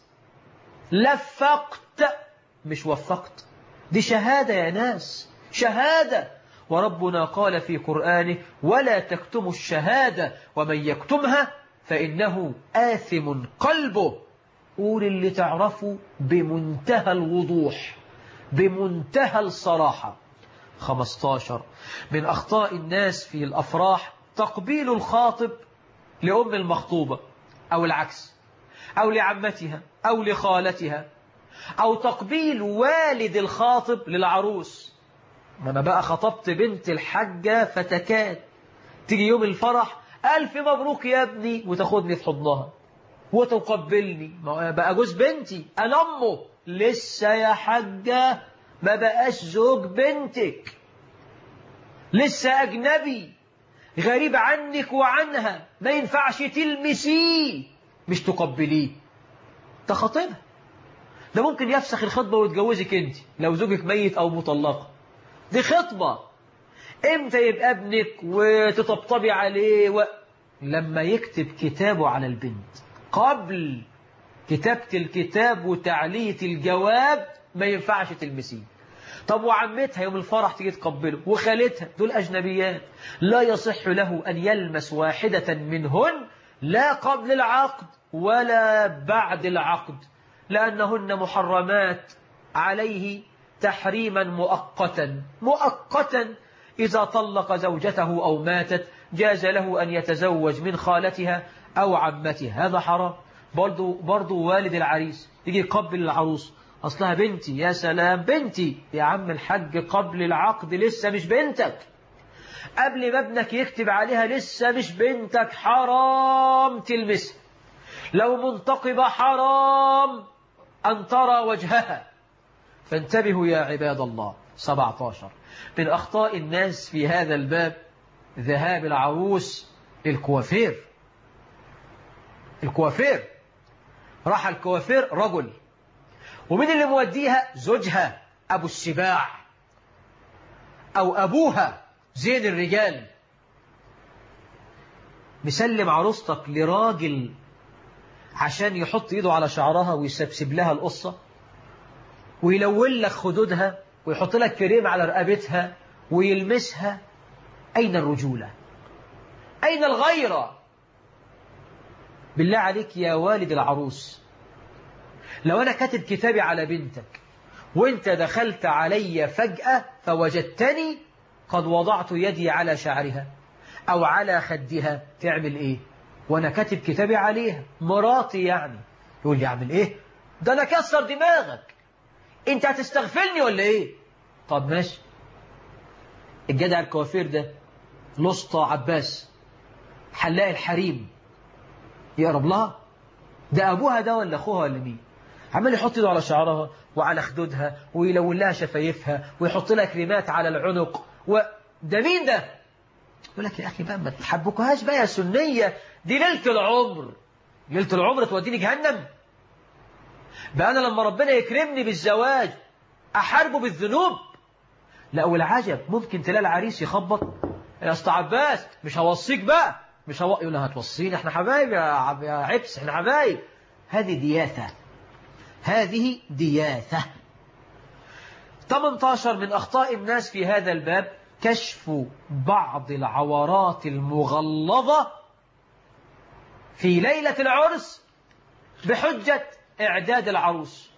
لفقت مش وفقت. دي شهادة يا ناس، شهادة. وربنا قال في قرآنه ولا تكتموا الشهادة ومن يكتمها فإنه آثم قلبه. قول اللي تعرفه بمنتهى الوضوح، بمنتهى الصراحة. خمسة عشر من أخطاء الناس في الأفراح تقبيل الخاطب لأم المخطوبة أو العكس، أو لعمتها أو لخالتها، أو تقبيل والد الخاطب للعروس. ما أنا بقى خطبت بنت الحاجة فتكاد تيجي يوم الفرح ألف مبروك يا ابني وتاخدني في حضنها وتقبلني، بقى جوز بنتي أنا أمه. لسه يا حاجة ما بقاش زوج بنتك، لسه أجنبي غريب عنك وعنها، ما ينفعش تلمسيه مش تقبليه. تخطبها، ده ممكن يفسخ الخطبة ويتجوزك انت لو زوجك ميت أو مطلقة. دي خطبة، امتى يبقى ابنك وتطبطبي عليه و... لما يكتب كتابه على البنت. قبل كتابة الكتاب وتعلية الجواب ما ينفعش تلمسيه. طب وعمتها يوم الفرح تيجي تقبله، وخالتها، دول أجنبيات لا يصح له أن يلمس واحدة منهن لا قبل العقد ولا بعد العقد، لأنهن محرمات عليه تحريما مؤقتا. مؤقتا إذا طلق زوجته أو ماتت جاز له أن يتزوج من خالتها أو عمتها، هذا حرام. برضو, برضو والد العريس يجي يقبل العروس، أصلها بنتي. يا سلام بنتي يا عم الحج، قبل العقد لسه مش بنتك، قبل ما ابنك يكتب عليها لسه مش بنتك، حرام تلمسها. لو منتقبة حرام أن ترى وجهها، فانتبهوا يا عباد الله. سبعة عشر من أخطاء الناس في هذا الباب ذهاب العروس للكوافير. الكوافير راح الكوافير رجل، ومين اللي موديها؟ زوجها أبو السباع أو أبوها زين الرجال. مسلم عروستك لراجل عشان يحط ايده على شعرها ويسبسب لها القصة ويلون لك خدودها ويحط لك كريم على رقبتها ويلمسها. أين الرجولة؟ أين الغيرة؟ بالله عليك يا والد العروس، لو أنا كاتب كتابي على بنتك وانت دخلت علي فجأة فوجدتني قد وضعت يدي على شعرها أو على خدها تعمل إيه؟ وأنا كاتب كتابي عليها مراتي يعني. يقول لي أعمل إيه؟ ده أنا كسر دماغك، أنت هتستغفلني ولا إيه؟ طب ماشي. الجدع الكوافير ده لسطى عباس حلاق الحريم يقرب لها؟ ده أبوها ده ولا أخوها ولا مين؟ عمال يحط ايده على شعرها وعلى خدودها ويلون لها شفايفها ويحط لها كريمات على العنق، وده مين ده؟ يقول لك يا أخي بقى ما تحبكوهاش بقى يا سنية، دي ليلة العمر. ليلة العمر توديني جهنم؟ بقى أنا لما ربنا يكرمني بالزواج أحاربه بالذنوب؟ لا والعجب ممكن تلاقي العريس يخبط، يا أسطى عباس مش هوصيك بقى، مش هو يقول لها هتوصيني، احنا حبايب يا عب يا عبس، احنا حبايب. هذه دياثة، هذه دياثة. ثمانية عشر من أخطاء الناس في هذا الباب كشف بعض العورات المغلظة في ليلة العرس بحجة إعداد العروس.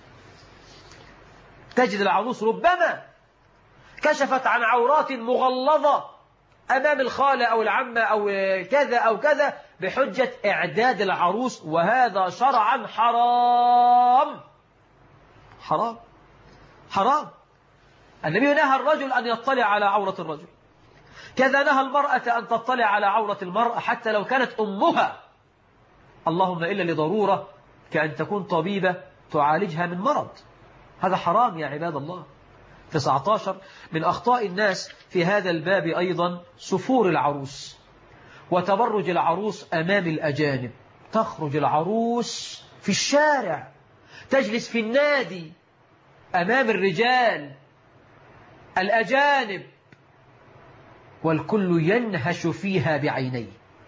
تجد العروس ربما كشفت عن عورات مغلظة أمام الخالة أو العمة أو كذا أو كذا بحجة إعداد العروس، وهذا شرعا حرام حرام حرام. النبي نهى الرجل أن يطلع على عورة الرجل، كذا نهى المرأة أن تطلع على عورة المرأة حتى لو كانت أمها، اللهم إلا لضرورة كأن تكون طبيبة تعالجها من مرض. هذا حرام يا عباد الله. تسعة عشر من أخطاء الناس في هذا الباب أيضا سفور العروس وتبرج العروس أمام الأجانب. تخرج العروس في الشارع، تجلس في النادي أمام الرجال الأجانب، والكل ينهش فيها بعينيه،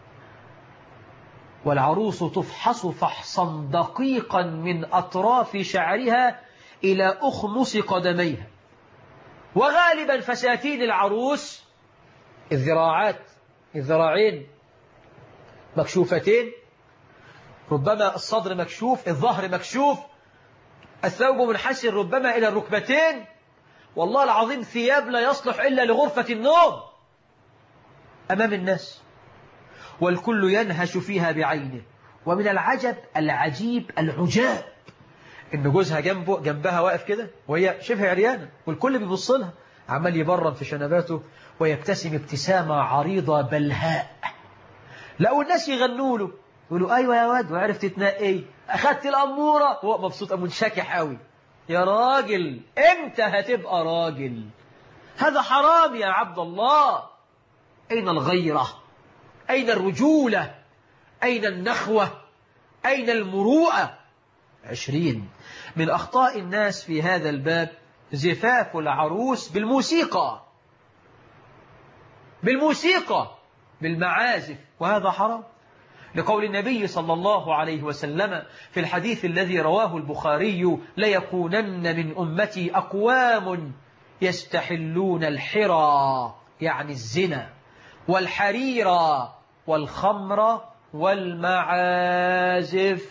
والعروس تفحص فحصا دقيقا من أطراف شعرها إلى أخمص قدميها. وغالبا فساتين العروس الذراعات الذراعين مكشوفتين، ربما الصدر مكشوف، الظهر مكشوف، الثوب منحسر ربما إلى الركبتين. والله العظيم ثياب لا يصلح إلا لغرفة النوم أمام الناس، والكل ينهش فيها بعينه. ومن العجب العجيب العجاب إن جوزها جنبه جنبها واقف كده وهي شبه عريانة، والكل بيبص لها، عمال يبرم في شنباته ويبتسم ابتسامة عريضة بلهاء. لقوا الناس يغنوا له يقولوا أيوة يا واد وعرفت تتنقي، أخدت الأمورة، هو مبسوط منشكح قوي. يا راجل امتى هتبقى راجل؟ هذا حرام يا عبد الله. أين الغيرة؟ أين الرجولة؟ أين النخوة؟ أين المروءة؟ عشرين من أخطاء الناس في هذا الباب زفاف العروس بالموسيقى بالموسيقى بالمعازف، وهذا حرام لقول النبي صلى الله عليه وسلم في الحديث الذي رواه البخاري: ليكونن من أمتي أقوام يستحلون الحرى يعني الزنا والحرير والخمر والمعازف.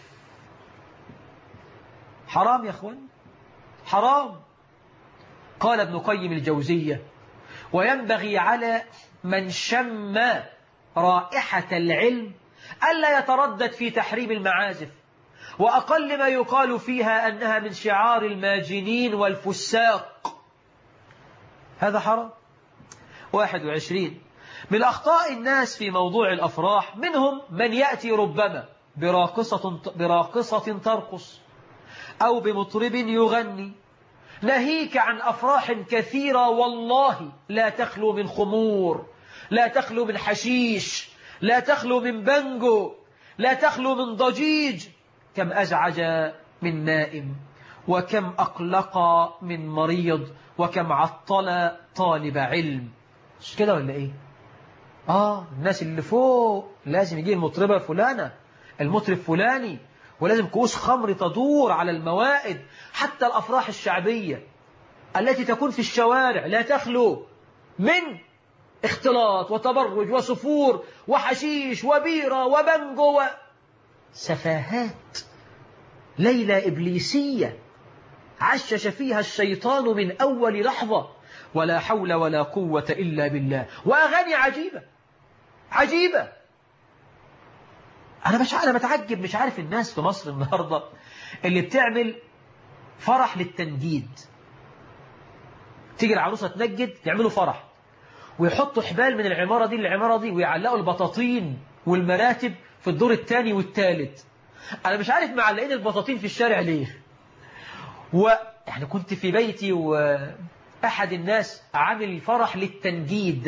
حرام يا أخوان، حرام. قال ابن قيم الجوزية: وينبغي على من شم رائحة العلم ألا يتردد في تحريم المعازف، وأقل ما يقال فيها أنها من شعار الماجنين والفساق. هذا حرام. واحد وعشرين من أخطاء الناس في موضوع الأفراح، منهم من يأتي ربما براقصة, براقصة ترقص أو بمطرب يغني، ناهيك عن أفراح كثيرة والله لا تخلو من خمور، لا تخلو من حشيش، لا تخلو من بنجو، لا تخلو من ضجيج. كم أزعج من نائم، وكم أقلق من مريض، وكم عطل طالب علم. مش كده ولا إيه؟ آه الناس اللي فوق لازم يجي المطربة فلانة، المطرب فلاني، ولازم كؤوس خمر تدور على الموائد. حتى الأفراح الشعبية التي تكون في الشوارع لا تخلو من اختلاط وتبرج وسفور وحشيش وبيرة وبنجو سفاهات. ليلة إبليسية عشش فيها الشيطان من أول لحظة، ولا حول ولا قوة إلا بالله. وأغاني عجيبة، عجيبة. أنا مش أنا بتعجب، مش عارف الناس في مصر النهاردة اللي بتعمل فرح للتنجيد. تيجي العروسة تنجد، يعملوا فرح ويحطوا حبال من العمارة دي للعمارة دي، ويعلقوا البطاطين والمراتب في الدور الثاني والثالث. أنا مش عارف معلقين البطاطين في الشارع ليه. ويعني كنت في بيتي وأحد الناس عامل فرح للتنجيد،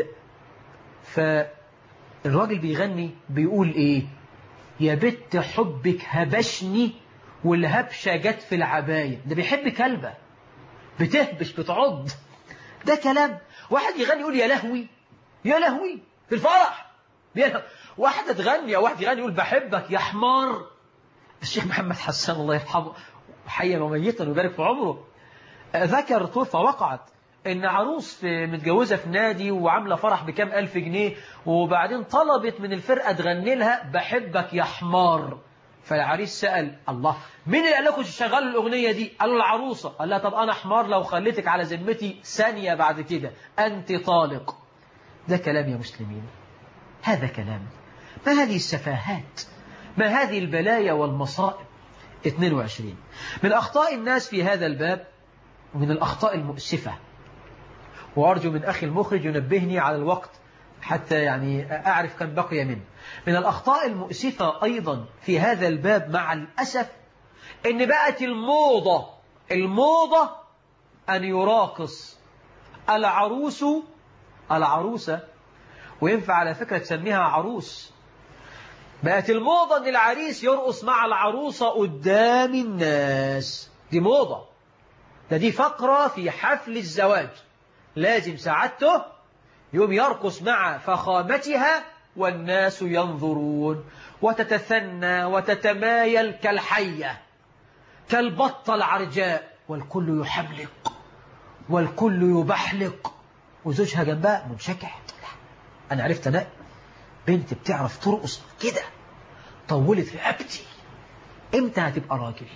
فالراجل بيغني بيقول إيه؟ يا بت حبك هبشني والهبشة جت في العباية. ده بيحب كلبة بتهبش بتعض. ده كلام. واحد يغني يقول يا لهوي يا لهوي في الفرح. واحدة تغني أو واحد يغني يقول بحبك يا حمار. الشيخ محمد حسان الله يرحمه حيا وميتا ويبارك في عمره ذكر طرفة وقعت إن عروس متجوزة في نادي وعاملة فرح بكام ألف جنيه، وبعدين طلبت من الفرقة تغني لها بحبك يا حمار. فالعريس سأل الله مين اللي قال لكم تشغلوا الأغنية دي؟ قالوا العروسة. قال لها طب أنا حمار لو خليتك على ذمتي ثانية بعد كده أنت طالق. ده كلام يا مسلمين؟ هذا كلام؟ ما هذه السفاهات؟ ما هذه البلايا والمصائب؟ اثنين وعشرين من أخطاء الناس في هذا الباب ومن الأخطاء المؤسفة، وأرجو من أخي المخرج ينبهني على الوقت حتى يعني أعرف كم بقي منه. من الأخطاء المؤسفة أيضا في هذا الباب مع الأسف إن بقت الموضة الموضة أن يراقص العروس العروسة، وينفع على فكرة تسميها عروس. بقت الموضة أن العريس يرقص مع العروسة قدام الناس. دي موضة. ده دي فقرة في حفل الزواج، لازم سعادته يوم يرقص مع فخامتها والناس ينظرون، وتتثنى وتتمايل كالحية كالبطة العرجاء، والكل يحملق والكل يبحلق، وزوجها جنبها منشكح. أنا عرفت أنا بنت بتعرف ترقص كده طولت رقبتي، إمتى هتبقى راجل؟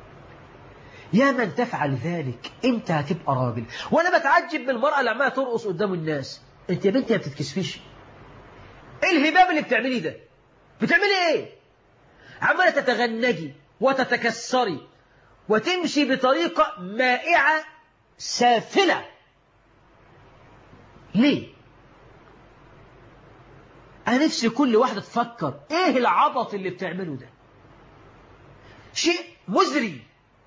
يا من تفعل ذلك إمتى هتبقى راجل؟ وأنا بتعجب من المرأة اللي عمالة ترقص قدام الناس. أنت يا بنتي ما بتتكسفيش؟ إيه الهباب اللي بتعمليه ده؟ بتعملي إيه؟ عمالة تتغنجي وتتكسري وتمشي بطريقة مائعة سافلة. ليه؟ أنا نفسي كل واحدة تفكر إيه العبط اللي بتعمله ده؟ شيء مزري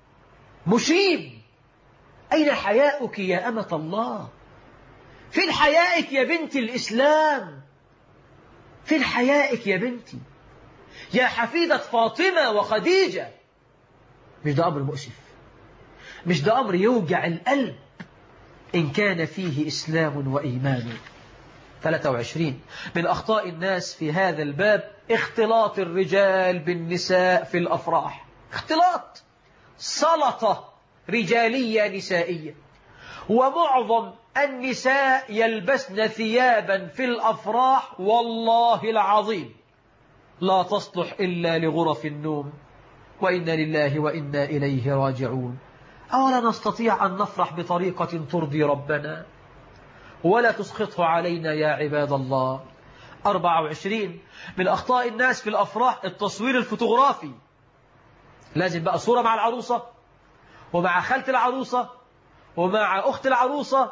مشيب. أين حياؤك يا أمة الله؟ فين حيائك يا بنت الإسلام؟ فين حيائك يا بنتي يا حفيدة فاطمة وخديجة؟ مش ده أمر مؤسف؟ مش ده أمر يوجع القلب إن كان فيه إسلام وإيمان؟ ثلاثة وعشرين من أخطاء الناس في هذا الباب اختلاط الرجال بالنساء في الأفراح. اختلاط، سلطة رجالية نسائية. ومعظم النساء يلبسن ثيابا في الأفراح والله العظيم لا تصلح إلا لغرف النوم، وإنا لله وإنا إليه راجعون. أولا نستطيع أن نفرح بطريقة ترضي ربنا ولا تسخطه علينا يا عباد الله؟ أربعة وعشرين من أخطاء الناس في الأفراح التصوير الفوتوغرافي. لازم بقى صورة مع العروسة ومع خالة العروسة ومع أخت العروسة.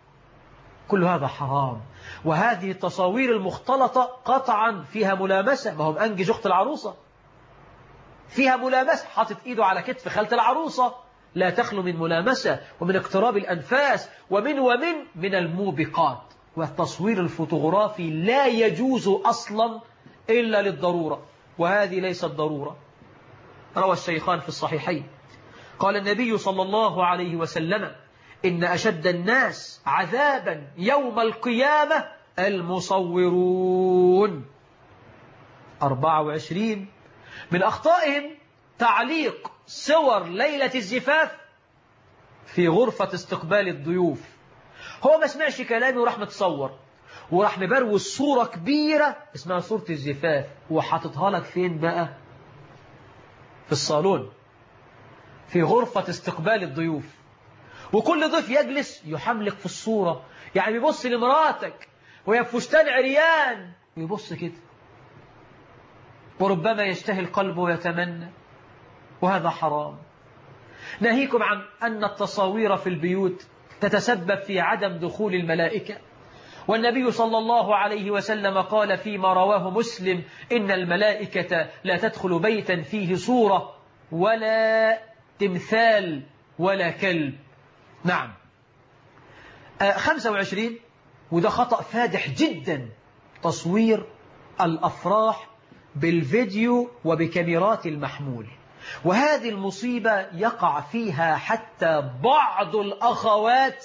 كل هذا حرام. وهذه التصاوير المختلطة قطعا فيها ملامسة. ما هم أنجز أخت العروسة فيها ملامسة، حاطط إيده على كتف خالة العروسة، لا تخلو من ملامسة ومن اقتراب الأنفاس ومن ومن من الموبقات. والتصوير الفوتوغرافي لا يجوز أصلا إلا للضرورة، وهذه ليست ضرورة. روى الشيخان في الصحيحين قال النبي صلى الله عليه وسلم إن أشد الناس عذابا يوم القيامة المصورون. أربعة وعشرين من أخطائهم تعليق صور ليلة الزفاف في غرفة استقبال الضيوف. هو ما سمعش كلامي وراح متصور وراح مبروز صورة كبيرة اسمها صورة الزفاف وحاططها لك فين بقى؟ في الصالون في غرفة استقبال الضيوف. وكل ضيف يجلس يحملك في الصورة، يعني بيبص لمراتك وهي بفستان عريان ويبص كده، وربما يشتهي القلب ويتمنى، وهذا حرام. ناهيكم عن أن التصاوير في البيوت تتسبب في عدم دخول الملائكة، والنبي صلى الله عليه وسلم قال فيما رواه مسلم: إن الملائكة لا تدخل بيتا فيه صورة ولا تمثال ولا كلب. نعم. آه خمسة وعشرين، وده خطأ فادح جدا، تصوير الأفراح بالفيديو وبكاميرات المحمول. وهذه المصيبة يقع فيها حتى بعض الأخوات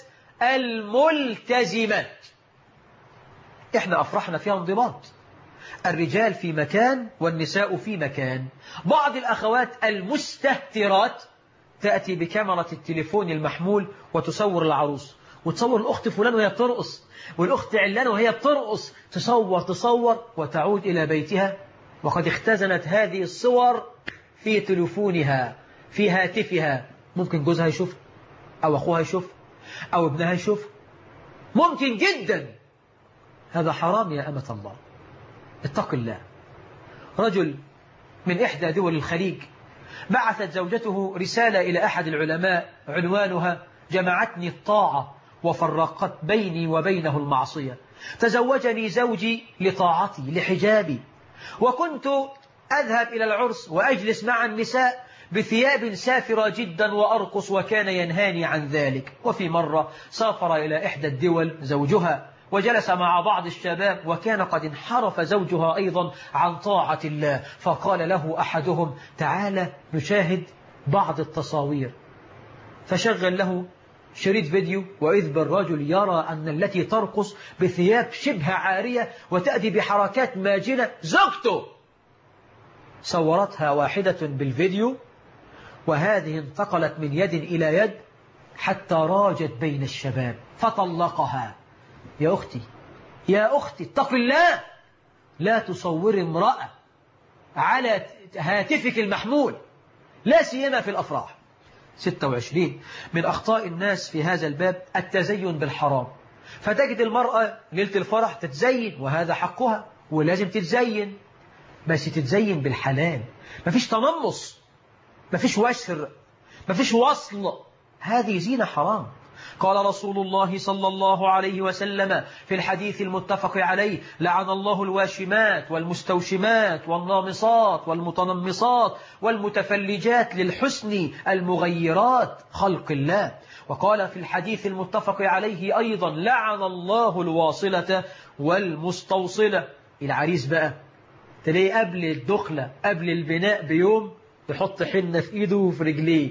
الملتزمات. إحنا أفرحنا فيها انضباط، الرجال في مكان والنساء في مكان. بعض الأخوات المستهترات تأتي بكاميرا التليفون المحمول وتصور العروس، وتصور الأخت فلان وهي بترقص، والأخت علان وهي بترقص، تصور تصور وتعود إلى بيتها وقد اختزنت هذه الصور في تليفونها في هاتفها. ممكن جوزها يشوف، أو أخوها يشوف، أو ابنها يشوف، ممكن جدا. هذا حرام يا أمة الله، اتق الله. رجل من إحدى دول الخليج بعثت زوجته رسالة إلى أحد العلماء عنوانها: جمعتني الطاعة وفرقت بيني وبينه المعصية. تزوجني زوجي لطاعتي لحجابي، وكنت أذهب إلى العرس وأجلس مع النساء بثياب سافرة جدا وأرقص، وكان ينهاني عن ذلك. وفي مرة سافر إلى إحدى الدول زوجها وجلس مع بعض الشباب، وكان قد انحرف زوجها أيضا عن طاعة الله، فقال له أحدهم: تعال نشاهد بعض التصاوير. فشغل له شريط فيديو، وإذ بالرجل يرى أن التي ترقص بثياب شبه عارية وتأتي بحركات ماجنة زوجته. صورتها واحدة بالفيديو، وهذه انتقلت من يد إلى يد حتى راجت بين الشباب فطلقها. يا أختي يا أختي اتق الله، لا تصور امرأة على هاتفك المحمول، لا سيما في الأفراح. ستة وعشرين، من أخطاء الناس في هذا الباب التزين بالحرام. فتجد المرأة ليلة الفرح تتزين، وهذا حقها ولازم تتزين، بس تتزين بالحلال، مفيش تنمص، مفيش وشر، مفيش وصل، هذه زينة حرام. قال رسول الله صلى الله عليه وسلم في الحديث المتفق عليه: لعن الله الواشمات والمستوشمات والنامصات والمتنمصات والمتفلجات للحسن المغيرات خلق الله. وقال في الحديث المتفق عليه أيضا: لعن الله الواصلة والمستوصلة. العريس بقى تلاقيه قبل الدخلة قبل البناء بيوم يحط حنة في إيده وفي رجليه.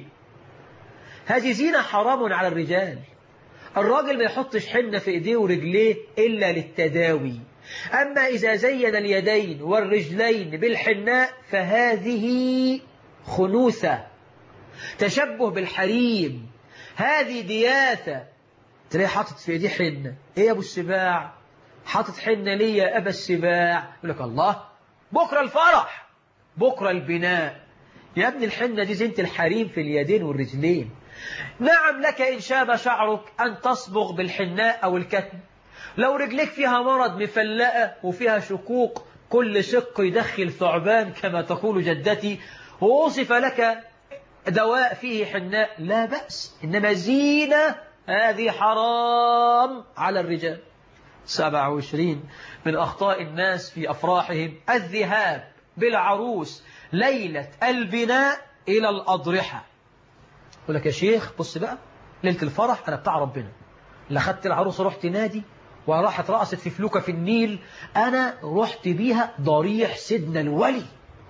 هذه زينة حرام على الرجال. الراجل ما يحطش حنة في إيديه ورجليه إلا للتداوي. أما إذا زين اليدين والرجلين بالحناء فهذه خنوثة، تشبه بالحريم، هذه دياثة. تلاقيه حاطط في إيديه حنة. إيه يا أبو السباع حاطط حنة ليه يا أبا السباع؟ يقول لك: الله، بكرة الفرح، بكرة البناء. يا ابن الحنة دي زينة الحريم في اليدين والرجلين. نعم لك إن شاب شعرك أن تصبغ بالحناء أو الكتم. لو رجلك فيها مرض مفلقة وفيها شقوق كل شق يدخل ثعبان كما تقول جدتي، ووصف لك دواء فيه حناء، لا بأس، إنما زينة هذه حرام على الرجال. سبعة وعشرين، من أخطاء الناس في أفراحهم الذهاب بالعروس ليلة البناء إلى الأضرحة. يقول لك: يا شيخ بص بقى، ليلة الفرح أنا بتاع ربنا، لا خدت العروسة رحت نادي وراحت رقصت في فلوكة في النيل، أنا رحت بيها ضريح سيدنا الولي،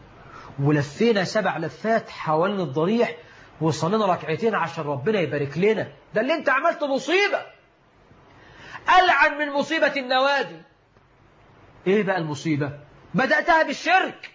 ولفينا سبع لفات حوالين الضريح وصلنا ركعتين عشان ربنا يبارك لنا. ده اللي انت عملت مصيبة ألعن من مصيبة النوادي. ايه بقى المصيبة؟ بدأتها بالشرك،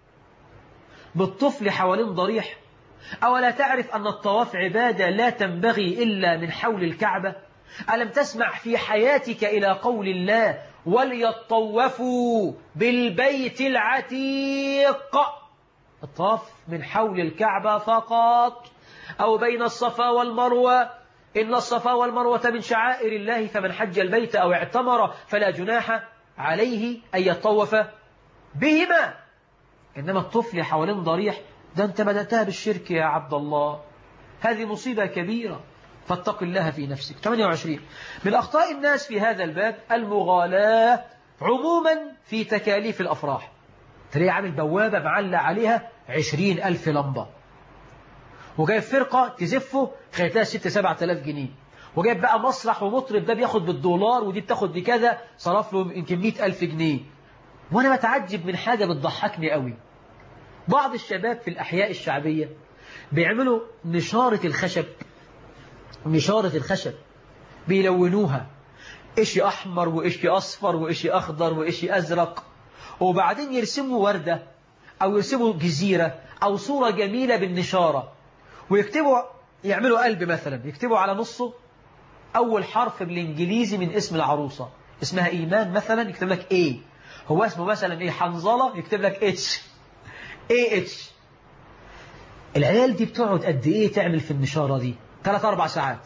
بالطفل حوالين ضريح. أولا تعرف أن الطواف عبادة لا تنبغي إلا من حول الكعبة؟ ألم تسمع في حياتك إلى قول الله: وليطوفوا بالبيت العتيق؟ الطواف من حول الكعبة فقط، أو بين الصفا والمروة. إن الصفا والمروة من شعائر الله، فمن حج البيت أو اعتمر فلا جناح عليه أن يطوف بهما. إنما الطفل حوالين ضريح، ده أنت بدأتها بالشرك يا عبد الله، هذه مصيبة كبيرة، فاتق الله في نفسك. ثمانية وعشرين من أخطاء الناس في هذا الباب المغالاة عموما في تكاليف الأفراح. تلاقي عامل بوابة معلق عليها عشرين ألف لمبة، وجايب فرقة تزفه خلتها ستة سبعة آلاف جنيه، وجايب بقى مسرح ومطرب، ده بياخد بالدولار ودي بتاخد بكذا، صرف له يمكن مئة ألف جنيه. وأنا بتعجب من حاجة بتضحكني قوي. بعض الشباب في الأحياء الشعبية بيعملوا نشارة الخشب، نشارة الخشب بيلونوها إشي أحمر وإشي أصفر وإشي أخضر وإشي أزرق، وبعدين يرسموا وردة أو يرسموا جزيرة أو صورة جميلة بالنشارة، ويكتبوا، يعملوا قلب مثلا، يكتبوا على نصه أول حرف بالإنجليزي من اسم العروسة، اسمها إيمان مثلا، يكتب لك A. هو اسمه مثلا إيه حنظلة، يكتب لك H إيه إتش. العيال دي بتقعد قد إيه تعمل في النشارة دي؟ ثلاث أربع ساعات،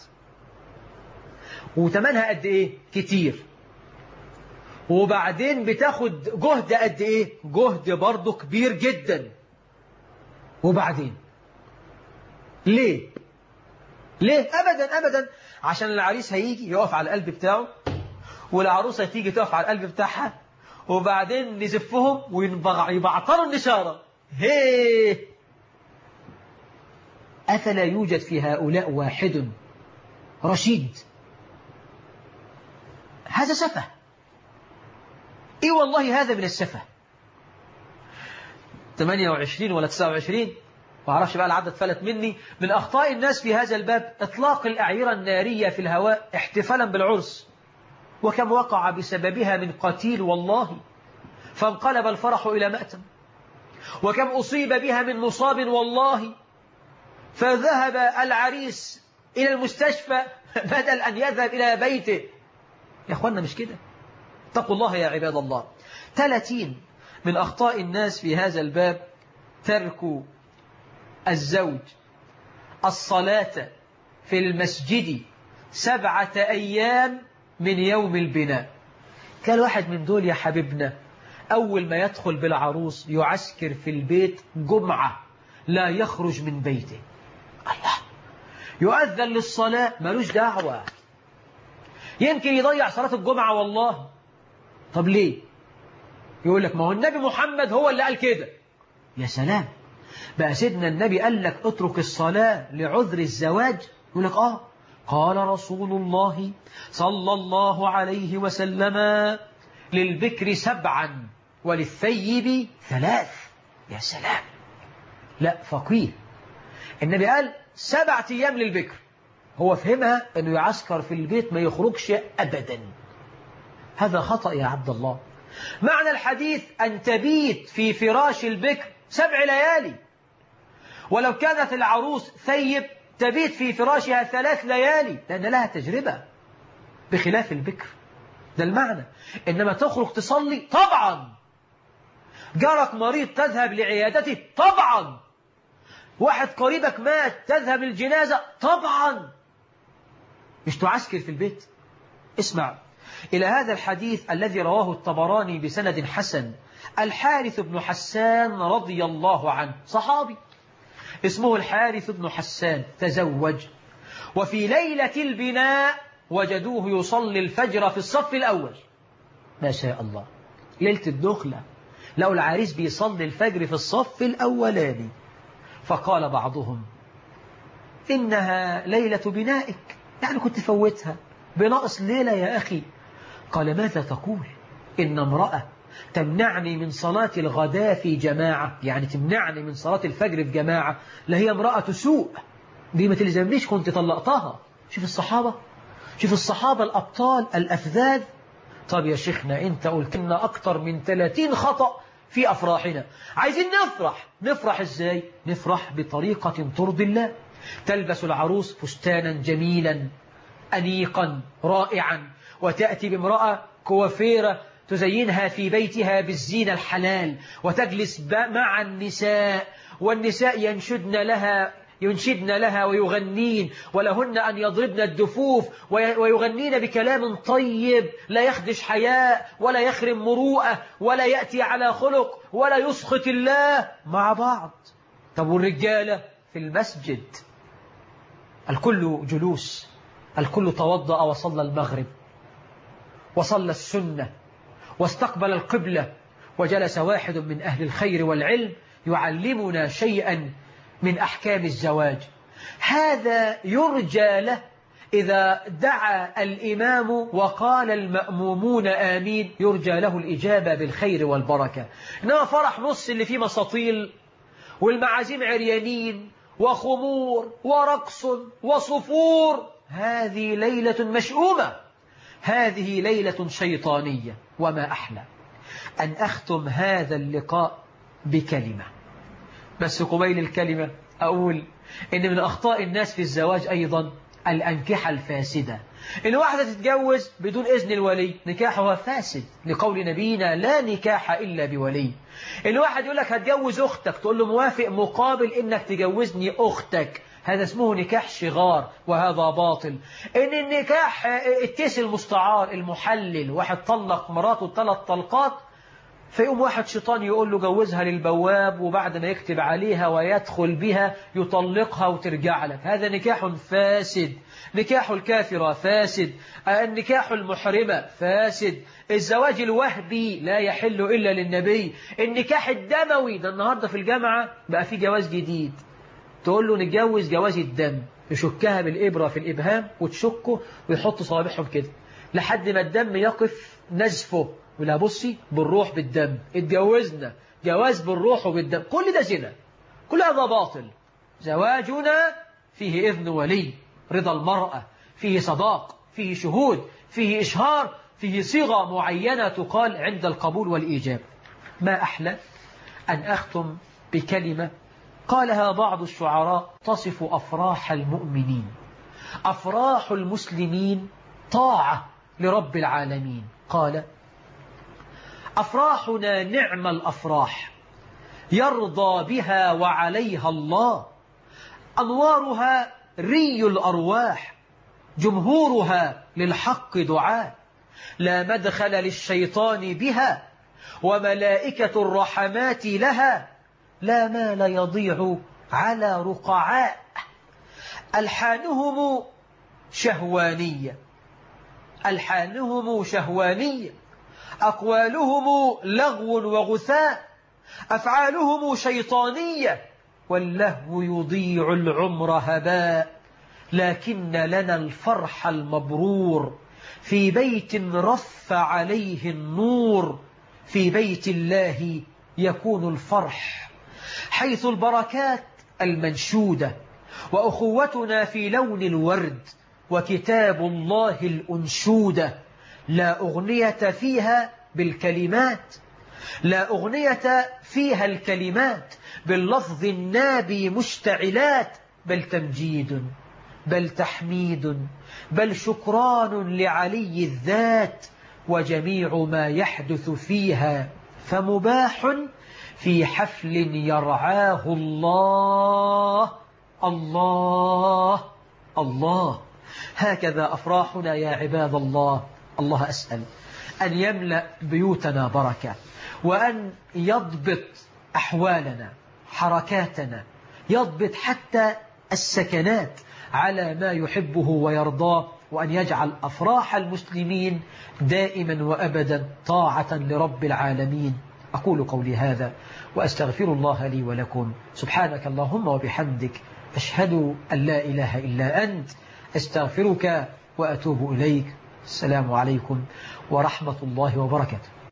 وتمنها قد إيه؟ كتير. وبعدين بتاخد جهد قد إيه؟ جهد برضه كبير جدا. وبعدين ليه؟ ليه؟ أبدا أبدا عشان العريس هيجي يقف على القلب بتاعه، والعروسة تيجي تقف على القلب بتاعها، وبعدين نزفهم ويبعطروا النشارة. هيه، أفلا يوجد في هؤلاء واحد رشيد؟ هذا سفه. إيه والله هذا من السفه. ثمانية وعشرين ولا تسعة وعشرين، ما أعرفش بقى العدد فلت مني. من أخطاء الناس في هذا الباب إطلاق الأعيرة النارية في الهواء احتفالا بالعرس، وكم وقع بسببها من قتيل والله، فانقلب الفرح إلى مأتم. وكم أصيب بها من مصاب والله، فذهب العريس إلى المستشفى بدل أن يذهب إلى بيته. يا أخوانا مش كده، اتقوا الله يا عباد الله. ثلاثين من أخطاء الناس في هذا الباب ترك الزوج الصلاة في المسجد سبعة أيام من يوم البناء. كان واحد من دول يا حبيبنا أول ما يدخل بالعروس يعسكر في البيت جمعة، لا يخرج من بيته. الله، يؤذن للصلاة ملوش دعوة، يمكن يضيع صلاة الجمعة والله. طب ليه؟ يقول لك ما هو النبي محمد هو اللي قال كده. يا سلام، بقى سيدنا النبي قال لك اترك الصلاة لعذر الزواج؟ يقول لك آه، قال رسول الله صلى الله عليه وسلم للبكر سبعا وللثيب ثلاث. يا سلام، لا فقيه، النبي قال سبعة أيام للبكر، هو فهمها أنه يعسكر في البيت ما يخرجش أبدا. هذا خطأ يا عبد الله. معنى الحديث أن تبيت في فراش البكر سبع ليالي، ولو كانت العروس ثيب تبيت في فراشها ثلاث ليالي، لأن لها تجربة بخلاف البكر. ده المعنى. إنما تخرج تصلي طبعا، جارك مريض تذهب لعيادته طبعا، واحد قريبك مات تذهب للجنازة طبعا، مش تعسكر في البيت. اسمع إلى هذا الحديث الذي رواه الطبراني بسند حسن. الحارث بن حسان رضي الله عنه، صحابي اسمه الحارث بن حسان، تزوج، وفي ليلة البناء وجدوه يصلي الفجر في الصف الأول. ما شاء الله، ليلة الدخلة لو العريس بيصلي الفجر في الصف الأولاني. فقال بعضهم إنها ليلة بنائك، يعني كنت فوتها بنقص ليلة يا أخي. قال ماذا تقول؟ إن امرأة تمنعني من صلاة الغداء في جماعة، يعني تمنعني من صلاة الفجر في جماعة، لهي امرأة سوء، دي ما تلزمنيش كنت طلقتها. شوف الصحابة، شوف الصحابة الأبطال الأفذاذ. طب يا شيخنا أنت قلت لنا أكتر من ثلاثين خطأ في أفراحنا، عايزين نفرح. نفرح إزاي؟ نفرح بطريقة ترضي الله. تلبس العروس فستانا جميلا أنيقا رائعا، وتأتي بامرأة كوافيرة تزينها في بيتها بالزينة الحلال، وتجلس مع النساء، والنساء ينشدن لها ينشدن لها ويغنين، ولهن أن يضربن الدفوف ويغنين بكلام طيب لا يخدش حياء ولا يخرم مروءة ولا يأتي على خلق ولا يسخط الله مع بعض. طب والرجالة في المسجد الكل جلوس، الكل توضأ وصلى المغرب وصلى السنة واستقبل القبلة، وجلس واحد من أهل الخير والعلم يعلمنا شيئا من أحكام الزواج. هذا يرجى له إذا دعا الإمام وقال المأمومون آمين، يرجى له الإجابة بالخير والبركة. إنما فرح نص اللي فيه مساطيل والمعازيم عريانين وخمور ورقص وصفور، هذه ليلة مشؤومة، هذه ليلة شيطانية. وما أحلى أن أختم هذا اللقاء بكلمة، بس قبيل الكلمة أقول إن من أخطاء الناس في الزواج أيضا الأنكحة الفاسدة. إن واحدة تتجوز بدون إذن الولي نكاحها فاسد، لقول نبينا لا نكاح إلا بولي. إن واحد يقول لك هتجوز أختك تقول له موافق مقابل إنك تجوزني أختك، هذا اسمه نكاح شغار وهذا باطل. إن النكاح التيس المستعار المحلل، واحد طلق مراته ثلاث طلقات فيقوم واحد شيطان يقول له جوزها للبواب، وبعد ما يكتب عليها ويدخل بها يطلقها وترجع لك، هذا نكاح فاسد. نكاح الكافرة فاسد، النكاح المحرمة فاسد، الزواج الوهبي لا يحل إلا للنبي، النكاح الدموي ده النهاردة في الجامعة بقى في جواز جديد، تقول له نتجوز جواز الدم، يشكها بالإبرة في الإبهام وتشكه ويحط صوابعهم كده لحد ما الدم يقف نزفه، ولا بصي بالروح بالدم اتجوزنا، جواز بالروح وبالدم، كل ده زنا، كل هذا باطل. زواجنا فيه إذن ولي، رضا المرأة، فيه صداق، فيه شهود، فيه إشهار، فيه صيغة معينة تقال عند القبول والإيجاب. ما أحلى أن أختم بكلمة قالها بعض الشعراء تصف أفراح المؤمنين. أفراح المسلمين طاعة لرب العالمين. قال: أفراحنا نعم الأفراح يرضى بها وعليها الله، أنوارها ري الأرواح، جمهورها للحق دعاء، لا مدخل للشيطان بها وملائكة الرحمات لها، لا مال يضيع على رقعاء، ألحانهم شهوانية، ألحانهم شهوانية، أقوالهم لغو وغثاء، أفعالهم شيطانية، واللهو يضيع العمر هباء، لكن لنا الفرح المبرور في بيت رف عليه النور، في بيت الله يكون الفرح، حيث البركات المنشودة، وأخوتنا في لون الورد، وكتاب الله الأنشودة، لا أغنية فيها بالكلمات، لا أغنية فيها الكلمات باللفظ النابي مشتعلات، بل تمجيد، بل تحميد، بل شكران لعلي الذات، وجميع ما يحدث فيها فمباح في حفل يرعاه الله الله الله. هكذا أفراحنا يا عباد الله. الله أسأل أن يملأ بيوتنا بركة، وأن يضبط أحوالنا، حركاتنا، يضبط حتى السكنات على ما يحبه ويرضاه، وأن يجعل أفراح المسلمين دائما وأبدا طاعة لرب العالمين. أقول قولي هذا وأستغفر الله لي ولكم. سبحانك اللهم وبحمدك، أشهد أن لا إله إلا أنت، أستغفرك وأتوب إليك. السلام عليكم ورحمة الله وبركاته.